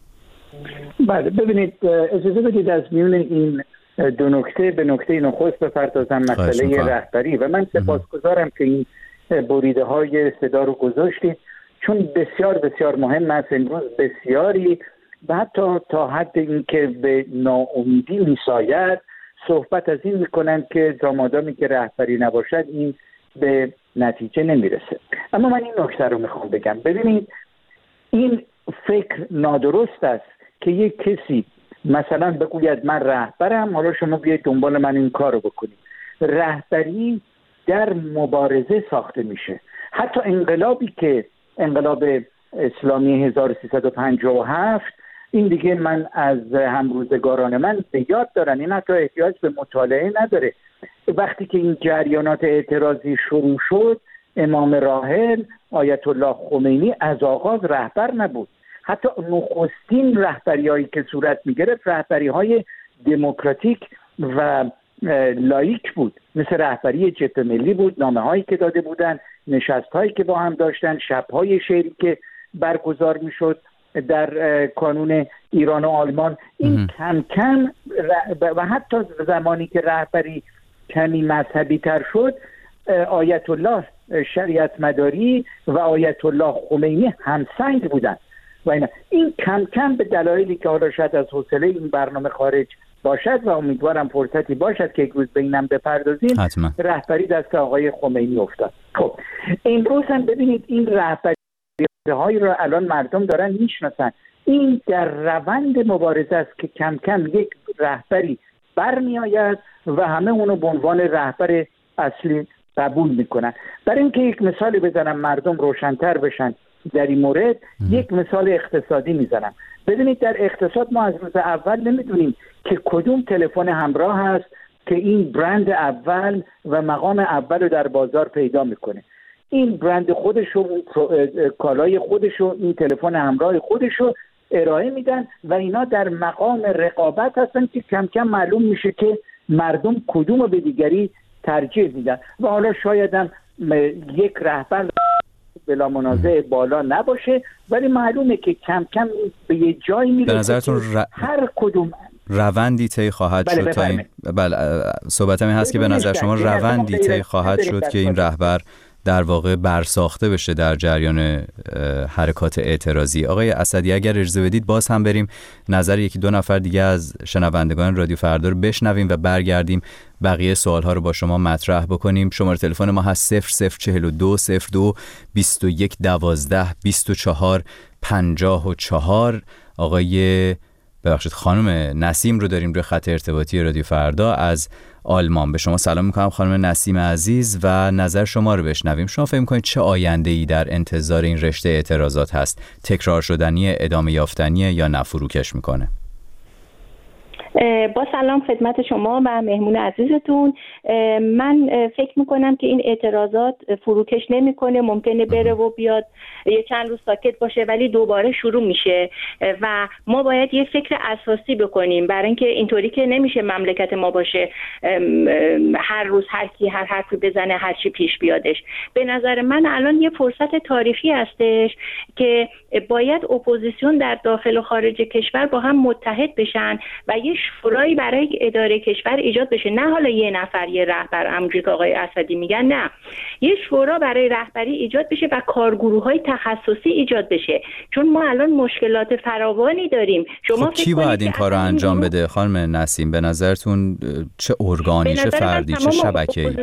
بله ببینید، اجازه بدید از میون این دو نکته به نکته نخست بپردازم، مسئله رهبری، و من سپاسگزارم که این بریده های صدا رو گذاشتید چون بسیار بسیار مهم است. امروز بسیاری و حتی تا حد این که به ناامیدی میساید صحبت از این میکنن که دامادامی که رهبری نباشد این به نتیجه نمیرسه. اما من این نکته رو میخوام بگم. ببینید این فکر نادرست است که یک کسی مثلا بگوید من رهبرم، حالا شما بیاید دنبال من این کار رو بکنید. رهبری در مبارزه ساخته میشه. حتی انقلابی که انقلاب اسلامی هزار و سیصد و پنجاه و هفت این دیگه من از همروزگاران من به یاد دارن، این حتی احتیاج به مطالعه نداره. وقتی که این جریانات اعتراضی شروع شد، امام راحل آیت الله خمینی از آغاز رهبر نبود. حتی نخستین رهبری‌هایی که صورت می‌گرفت رهبری‌های دموکراتیک و لایک بود، مثل رهبری جبهه ملی بود، نامه‌هایی که داده بودن، نشست‌هایی که با هم داشتن، شب‌های شعری که برگزار می‌شد در کانون ایران و آلمان. این کم کم و حتی زمانی که رهبری کمی مذهبی تر شد، آیت الله شریعت مداری و آیت الله خمینی همسنگ بودن و اینا. این کم کم به دلایلی که حالا شاید از حوصله این برنامه خارج باشد و امیدوارم فرصتی باشد که یک روز به اینم بپردازیم، رهبری دست آقای خمینی افتاد. خب امروز هم ببینید این رهبری هایی را الان مردم دارن میشناسن. این در روند مبارزه است که کم کم یک رهبری برمی آید و همه اونو به عنوان رهبر اصلی قبول میکنن. برای اینکه یک مثالی بزنم مردم روشن‌تر بشن در این مورد، یک مثال اقتصادی میزنم. ببینید در اقتصاد ما از روز اول نمیدونیم که کدوم تلفن همراه هست که این برند اول و مقام اول رو در بازار پیدا میکنه. این برند خودشو، کالای خودشو، این تلفن همراه خودشو ارائه میدن و اینا در مقام رقابت هستن که کم کم معلوم میشه که مردم کدوم رو به دیگری ترجیح میدن. و حالا شاید هم یک رهبر بلا منازع بالا نباشه، ولی معلومه که کم کم به یه جایی میرسه. به نظرتون ر... هر کدوم روندی طی خواهد بله شد تا این بله صحبتم این هست که به نظر شما روندی طی خواهد شد که این رهبر در واقع برساخته بشه در جریان حرکات اعتراضی. آقای اسدی اگر اجازه بدید باز هم بریم نظر یکی دو نفر دیگه از شنوندگان رادیو فردا رو بشنویم و برگردیم بقیه سوالها رو با شما مطرح بکنیم. شماره تلفن ما هست صفر صفر چهل و دو صفر دو بیست و یک دوازده بیست و چهار پنجاه و چهار. آقای ببخشید خانم نسیم رو داریم روی خط ارتباطی رادیو فردا از آلمان. به شما سلام میکنم خانم نسیم عزیز و نظر شما رو بشنویم. شما فکر میکنید چه آینده‌ای در انتظار این رشته اعتراضات هست؟ تکرار شدنی، ادامه یافتنی یا نه فروکش میکنه؟ با سلام خدمت شما و مهمون عزیزتون. من فکر میکنم که این اعتراضات فروکش نمیکنه، ممکنه بره و بیاد یه چند روز ساکت باشه ولی دوباره شروع میشه و ما باید یه فکر اساسی بکنیم، برای اینکه اینطوری که نمیشه مملکت ما باشه هر روز هر کی هر حرفی بزنه هر چی پیش بیادش. به نظر من الان یه فرصت تاریخی هستش که باید اپوزیسیون در داخل و خارج کشور با هم متحد بشن و یه شورایی برای اداره کشور ایجاد بشه. نه حالا یه نفر یه رهبر همونجوری که آقای اسدی میگن، نه، یه شورا برای رهبری ایجاد بشه و کارگروه‌های تخصصی ایجاد بشه، چون ما الان مشکلات فراوانی داریم. شما خب کی باید این کارو انجام بده خانم نسیم؟ به نظرتون چه ارگانی، چه فردی، چه شبکه‌ای؟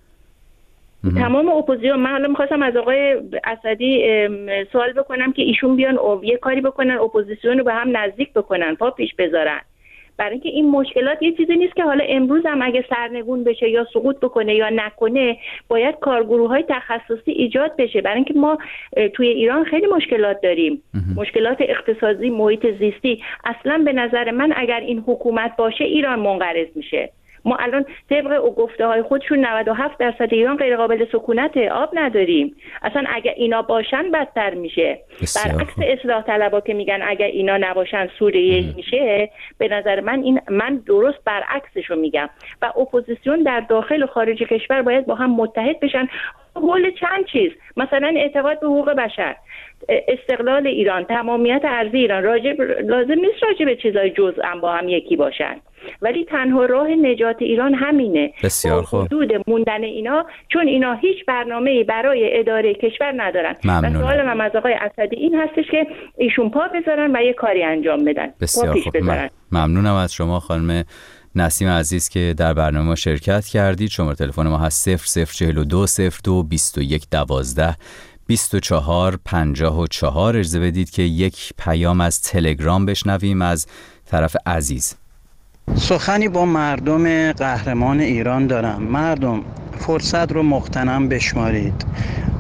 تمام اپوزیسیون. من حالا می‌خواستم از آقای اسدی سوال بکنم که ایشون بیان یه کاری بکنن اپوزیسیون رو به هم نزدیک بکنن، پا پیش بذارن، برای اینکه این مشکلات یه چیزی نیست که حالا امروز هم اگه سرنگون بشه یا سقوط بکنه یا نکنه، باید کارگروه‌های تخصصی ایجاد بشه. برای اینکه ما توی ایران خیلی مشکلات داریم، مشکلات اقتصادی، محیط زیستی. اصلا به نظر من اگر این حکومت باشه ایران منقرض میشه. ما الان طبق گفته های خودشون نود و هفت درصد ایران غیر قابل سکونت، آب نداریم. اصلا اگر اینا باشن بدتر میشه. برعکس اصلاح طلبا که میگن اگر اینا نباشن سوریه میشه، به نظر من این من درست برعکسشو میگم. و اپوزیسیون در داخل و خارج کشور باید با هم متحد بشن حول چند چیز، مثلا اعتقاد به حقوق بشر، استقلال ایران، تمامیت ارضی ایران. راجب لازم نیست راجع به چیزای جزء با هم یکی باشن، ولی تنها راه نجات ایران همینه. بسیار خوب. حدود موندن اینا، چون اینا هیچ برنامه‌ای برای اداره کشور ندارن. و سوال من از آقای اسدی این هستش که ایشون پا بذارن و یه کاری انجام بدن. بسیار خوب. ممنونم از شما خانم نسیم عزیز که در برنامه ما شرکت کردید. شماره تلفن ما هست صفر صفر چهل و دو صفر دو بیست و یک دوازده بیست و چهار پنجاه و چهار. اجازه بدید که یک پیام از تلگرام بشنویم از طرف عزیز. سخنی با مردم قهرمان ایران دارم. مردم، فرصت رو مغتنم بشمارید.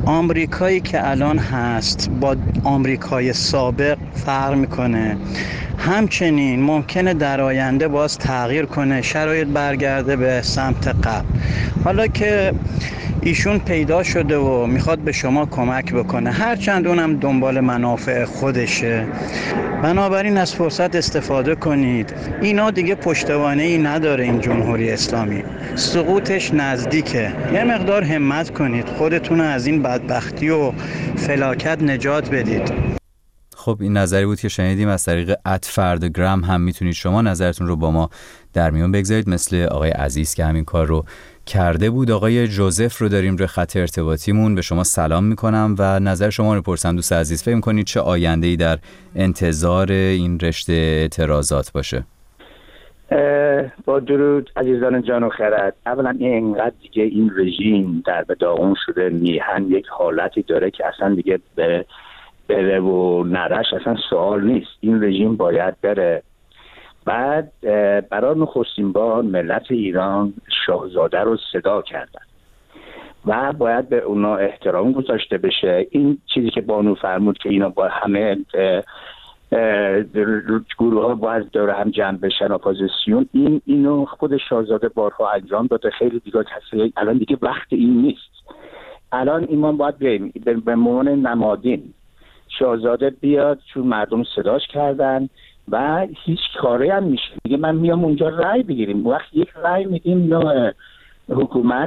آمریکایی که الان هست با آمریکای سابق فرق میکنه. همچنین ممکنه در آینده باز تغییر کنه، شرایط برگرده به سمت قبل. حالا که ایشون پیدا شده و میخواد به شما کمک بکنه، هرچند اونم دنبال منافع خودشه، بنابراین از فرصت استفاده کنید. اینا دیگه پشتوانه ای نداره این جمهوری اسلامی، سقوطش نزدیکه. یه مقدار همت کنید، خودتون از این بدبختی و فلاکت نجات بدید. خب این نظری بود که شنیدیم از طریق ات فردگرام. هم میتونید شما نظرتون رو با ما در میون بگذارید، مثل آقای عزیز که همین کار رو کرده بود. آقای جوزف رو داریم روی خط ارتباطیمون. به شما سلام میکنم و نظر شما رو پرسم. دوست عزیز، فکر میکنید چه آینده‌ای در انتظار این رشته اعتراضات باشه؟ با درود عزیزان جان و خرد. اولا اینقدر دیگه این رژیم در به داغون شده، میهن یک حالتی داره که اصلا دیگه به بره و نرش اصلا سوال نیست. این رژیم باید بره. بعد برای نخستین بار ملت ایران شاهزاده رو صدا کردن و باید به اونا احترام گذاشته بشه. این چیزی که بانو فرمود که اینا با همه گروه ها باید دور هم جمع بشن، اپوزیسیون، این اینو خود شاهزاده بارها انجام داده. خیلی دیگه کسی الان دیگه وقت این نیست. الان ایمان باید بریم به عنوان نمادین شاهزاده بیاد، چون مردم صداش کردن و هیچ کاری هم میشه دیگه. من میام اونجا رای بگیریم. وقت یک رای میدیم نوع حکومت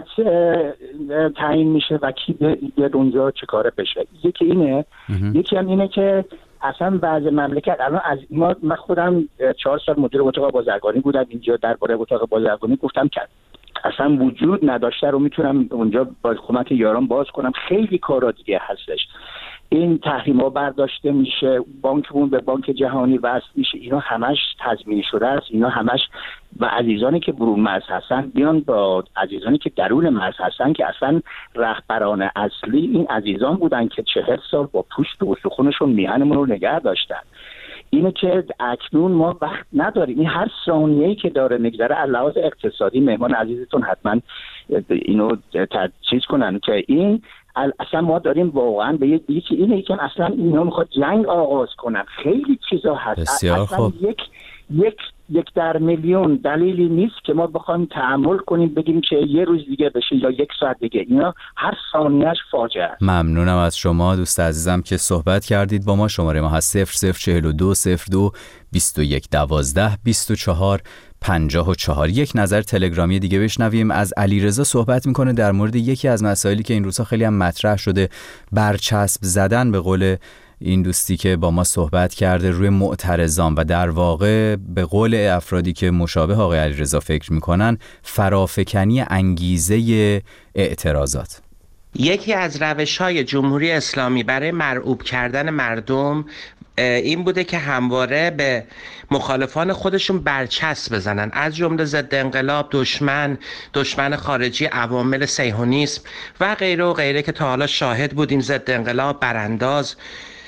تعیین میشه و کی بیاد اونجا چه کاره بشه. یکی اینه. یکی هم اینه که اصلا بعض مملکت الان از ما، من خودم چهار سال مدیر اتاق بازرگانی بودم اینجا، درباره اتاق بازرگانی گفتم که اصلا وجود نداشته رو میتونم اونجا با حکومت یاران باز کنم. خیلی کارا دیگه هستش. این تحریم ها برداشته میشه، بانکمون به بانک جهانی وصل میشه، اینا همش تضمین شده است. اینا همش و عزیزانی که برون مرز هستن بیان با عزیزانی که درون مرز هستن که اصلا رهبران اصلی این عزیزان بودن که چهل سال با پوشت و استخونشون میهنمون رو نگه داشتن. اینه که اکنون ما وقت نداریم. این هر ثانیه‌ای که داره میگذره از لحاظ اقتصادی، مهمان عزیزتون حتما اینو چیز کنن که این اصلا ما داریم واقعا به یکی که اینه که اصلا اینا میخواد جنگ آغاز کنن. خیلی چیزا هست. بسیار اصلا خوب. یک یک یک در میلیون دلیلی نیست که ما بخوایم تحمل کنیم بگیم که یه روز دیگه بشه یا یک ساعت دیگه. اینا هر ثانیه‌اش فاجعه است. ممنونم از شما دوست عزیزم که صحبت کردید با ما. شماره ما هست صفر صفر چهل و دو صفر دو بیست و یک دوازده بیست و چهار پنجاه و چهار. یک نظر تلگرامی دیگه بشنویم. از علیرضا صحبت میکنه در مورد یکی از مسائلی که این روزها خیلی هم مطرح شده، برچسب زدن به قول این دوستی که با ما صحبت کرده روی معترضان و در واقع به قول افرادی که مشابه آقای علیرضا فکر میکنن فرافکنی انگیزه اعتراضات. یکی از روش‌های جمهوری اسلامی برای مرعوب کردن مردم این بوده که همواره به مخالفان خودشون برچسب بزنن، از جمله ضد انقلاب، دشمن، دشمن خارجی، عوامل صهیونیسم و غیره و غیره که تا حالا شاهد بودیم. ضد انقلاب، برانداز.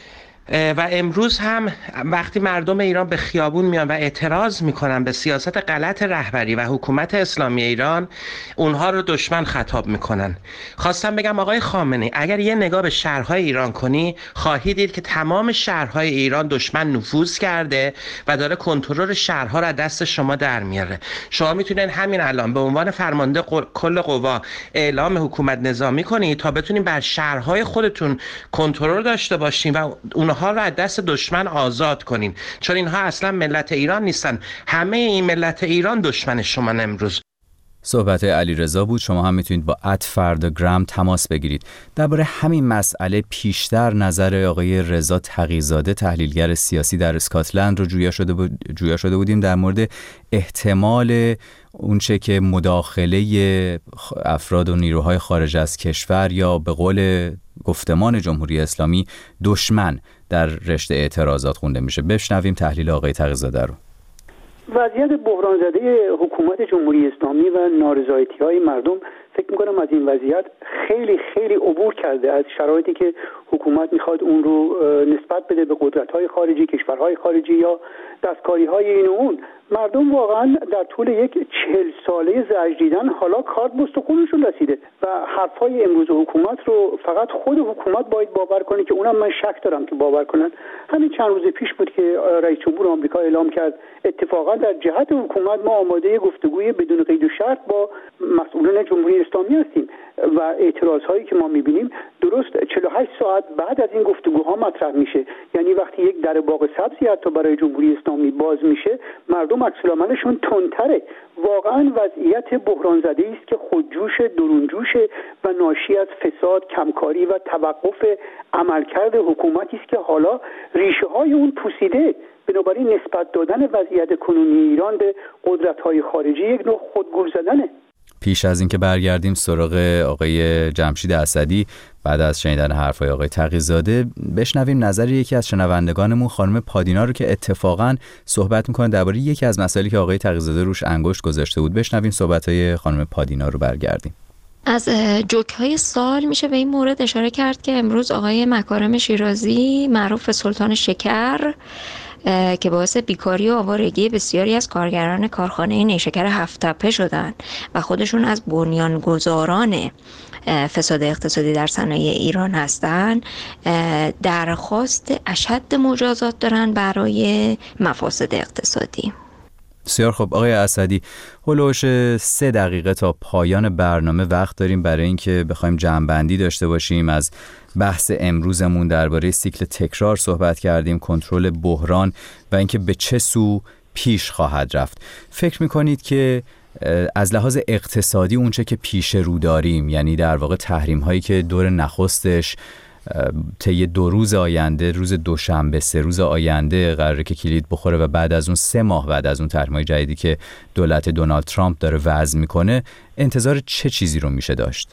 و امروز هم وقتی مردم ایران به خیابون میان و اعتراض میکنن به سیاست غلط رهبری و حکومت اسلامی ایران، اونها رو دشمن خطاب میکنن. خواستم بگم آقای خامنه‌ای، اگر یه نگاه به شهرهای ایران کنی خواهی دید که تمام شهرهای ایران دشمن نفوذ کرده و داره کنترل شهرها رو از دست شما در میاره. شما میتونین همین الان به عنوان فرمانده کل قوا اعلام حکومت نظامی کنید تا بتونین بر شهرهای خودتون کنترل داشته باشین و اونها ها رو از دست دشمن آزاد کنین، چون اینها اصلا ملت ایران نیستن. همه این ملت ایران دشمن شما امروز. صحبت علیرضا بود. شما هم میتونید با ات فردگرام تماس بگیرید. درباره همین مسئله پیشتر نظر آقای رضا تقی‌زاده تحلیلگر سیاسی در اسکاتلند رو جویا شده بود جویا شده بودیم در مورد احتمال اونچه که مداخله افراد و نیروهای خارج از کشور یا به قول گفتمان جمهوری اسلامی دشمن در رشته اعتراضات خونده میشه. بشنویم تحلیل آقای تقی‌زاده رو. وضعیت بحران زده حکومت جمهوری اسلامی و نارضایتی‌های مردم فکر می‌کنم از این وضعیت خیلی خیلی عبور کرده از شرایطی که حکومت می‌خواد اون رو نسبت بده به قدرت‌های خارجی، کشورهای خارجی یا دستکاری‌های این و اون. مردم واقعا در طول یک چهل ساله زجر دیدن حالا کارت بست و خودشون رسیده و حرفای امروز حکومت رو فقط خود حکومت باید باور کنه که اونم من شک دارم که باور کنن. همین چند روز پیش بود که رئیس جمهور آمریکا اعلام کرد اتفاقا در جهت حکومت ما آماده گفتگوی بدون قید و شرط با مسئولان جمهوری اسلامی هستیم و اعتراضهایی که ما میبینیم درست چهل و هشت ساعت بعد از این گفتگوها مطرح میشه. یعنی وقتی یک در باغ سبزی حتی برای جمهوری اسلامی باز میشه مردم عکس‌العملشون تندتره. واقعا وضعیت بحران زده است که خودجوش درونجوش و ناشی از فساد، کمکاری و توقف عملکرد حکومتی است که حالا ریشه های اون پوسیده. بنابراین نسبت دادن وضعیت کنونی ایران به قدرت‌های خارجی یک نوع خودگول زدنه. پیش از اینکه برگردیم سراغ آقای جمشید اسدی بعد از شنیدن حرفای آقای تقی‌زاده بشنویم نظر یکی از شنوندگانمون خانم پادینا رو که اتفاقاً صحبت میکنه درباره یکی از مسائلی که آقای تقی‌زاده روش انگشت گذاشته بود. بشنویم صحبت‌های خانم پادینا رو برگردیم. از جوک‌های سال میشه به این مورد اشاره کرد که امروز آقای مکارم شیرازی معروف به سلطان شکر که باعث بیکاری و آوارگی بسیاری از کارگران کارخانه نیشکر هفت تپه شدن و خودشون از بنیانگذاران فساد اقتصادی در صنایع ایران هستن، درخواست اشد مجازات دارن برای مفاسد اقتصادی. بسیار خب آقای اسدی، هلوش سه دقیقه تا پایان برنامه وقت داریم برای اینکه بخوایم جمع‌بندی داشته باشیم. از بحث امروزمون درباره سیکل تکرار صحبت کردیم، کنترل بحران و اینکه به چه سو پیش خواهد رفت. فکر می‌کنید که از لحاظ اقتصادی اونچه که پیش رو داریم، یعنی در واقع تحریم هایی که دور نخستش طی دو روز آینده، روز دوشنبه سه روز آینده قراره که کلید بخوره و بعد از اون سه ماه بعد از اون تحریم‌های جدیدی که دولت دونالد ترامپ داره وضع میکنه، انتظار چه چیزی رو میشه داشت؟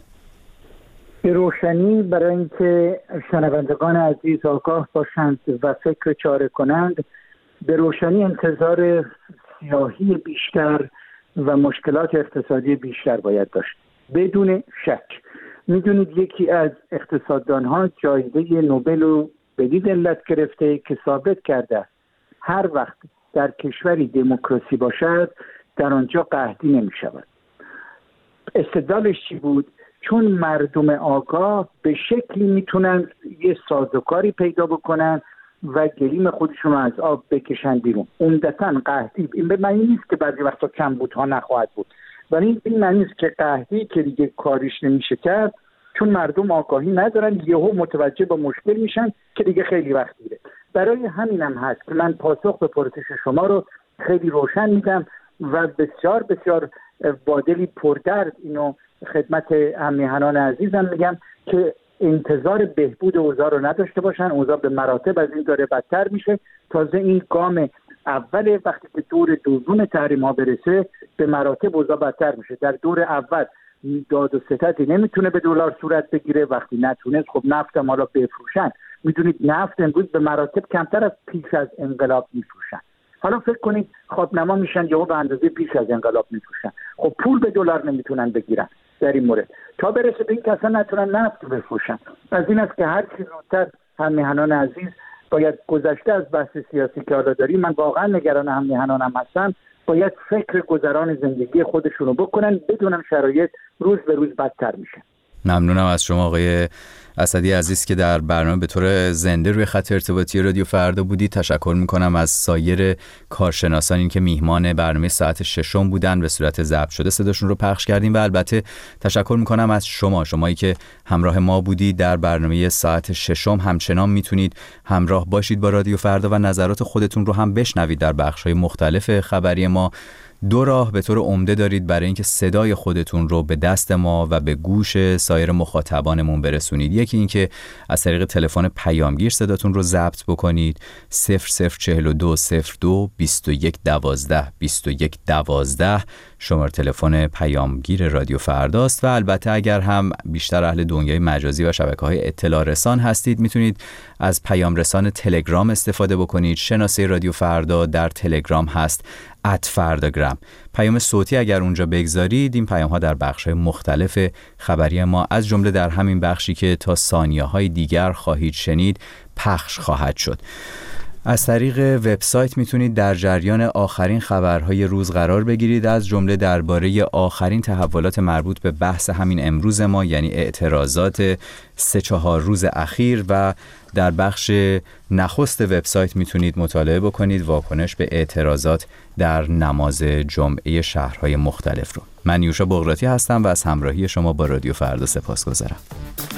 به روشنی برای اینکه شنوندگان عزیز آگاه باشند و فکر چاره کنند، به روشنی انتظار سیاهی بیشتر و مشکلات اقتصادی بیشتر باید داشت، بدون شک. میدونید یکی از اقتصاددانها جایزه نوبل رو به این علت گرفته که ثابت کرده هر وقت در کشوری دموکراسی باشد در آنجا قحطی نمی شود. استدلالش چی بود؟ چون مردم آگاه به شکلی میتونن یه سازوکاری پیدا بکنن و گلیم خودشون رو از آب بکشن بیرون. عمدتاً قحطی این به معنی نیست که بعضی وقتا کمبودها نخواهد بود، ولی این معنی نیست که قحطی که دیگه کاریش نمیشه کرد، چون مردم آگاهی ندارن یهو متوجه با مشکل میشن که دیگه خیلی وقت میره. برای همینم هست که من پاسخ به پرسش شما رو خیلی روشن میدم و بسیار بسیار با دلی پردرد اینو خدمت همیهنان عزیزم میگم که انتظار بهبود اوضاع رو نداشته باشن. اوضاع به مراتب از این داره بدتر میشه. تازه این گام اول وقتی که دور دوم تحریم ها برسه به مراتب اوضاع بدتر میشه. در دور اول داد و ستدی نمیتونه به دلار صورت بگیره، وقتی نتونست خب نفت هم حالا بفروشن. میدونید نفت امروز به مراتب کمتر از پیش از انقلاب میفروشن. حالا فکر کنید خوابنما میشن یهو به اندازه پیش از انقلاب میفروشن. خب پول به دلار نمیتونن بگیرن در این مورد تا برسه به این که اصلا نتونن نفت بفروشن. از این است که هر چی زودتر همیهنان عزیز باید گذشته از بحث سیاسی که حالا داریم، من واقعا نگران همیهنانم هستم، باید فکر گذران زندگی خودشونو بکنن، بدونن شرایط روز به روز بدتر میشه. ممنونم از شما آقای اسدی عزیز که در برنامه به طور زنده روی خط ارتباطی رادیو فردا بودید. تشکر میکنم از سایر کارشناسانی که میهمان برنامه ساعت ششم بودن، به صورت ضبط شده صداشون رو پخش کردیم و البته تشکر میکنم از شما شمایی که همراه ما بودید در برنامه ساعت ششم. همچنان میتونید همراه باشید با رادیو فردا و نظرات خودتون رو هم بشنوید در بخش‌های مختلف خبری ما. دو راه به طور عمده دارید برای اینکه صدای خودتون رو به دست ما و به گوش سایر مخاطبانمون برسونید. یکی اینکه از طریق تلفن پیامگیر صداتون رو ضبط بکنید صفر صفر چهل و دو صفر دو بیست و یک دوازده بیست و یک دوازده شماره تلفن پیامگیر رادیو فرداست. و البته اگر هم بیشتر اهل دنیای مجازی و شبکه‌های اطلاع رسان هستید میتونید از پیام رسان تلگرام استفاده بکنید. شناسه رادیو فردا در تلگرام هست ات فرداگرام. پیام صوتی اگر اونجا بگذارید این پیام ها در بخش مختلف خبری ما از جمله در همین بخشی که تا ثانیه های دیگر خواهید شنید پخش خواهد شد. از طریق وبسایت میتونید در جریان آخرین خبرهای روز قرار بگیرید، از جمله درباره آخرین تحولات مربوط به بحث همین امروز ما، یعنی اعتراضات سه چهار روز اخیر، و در بخش نخست وبسایت میتونید مطالعه بکنید واکنش به اعتراضات در نماز جمعه شهرهای مختلف رو. من نیوشا بغراتی هستم و از همراهی شما با رادیو فردا سپاسگزارم.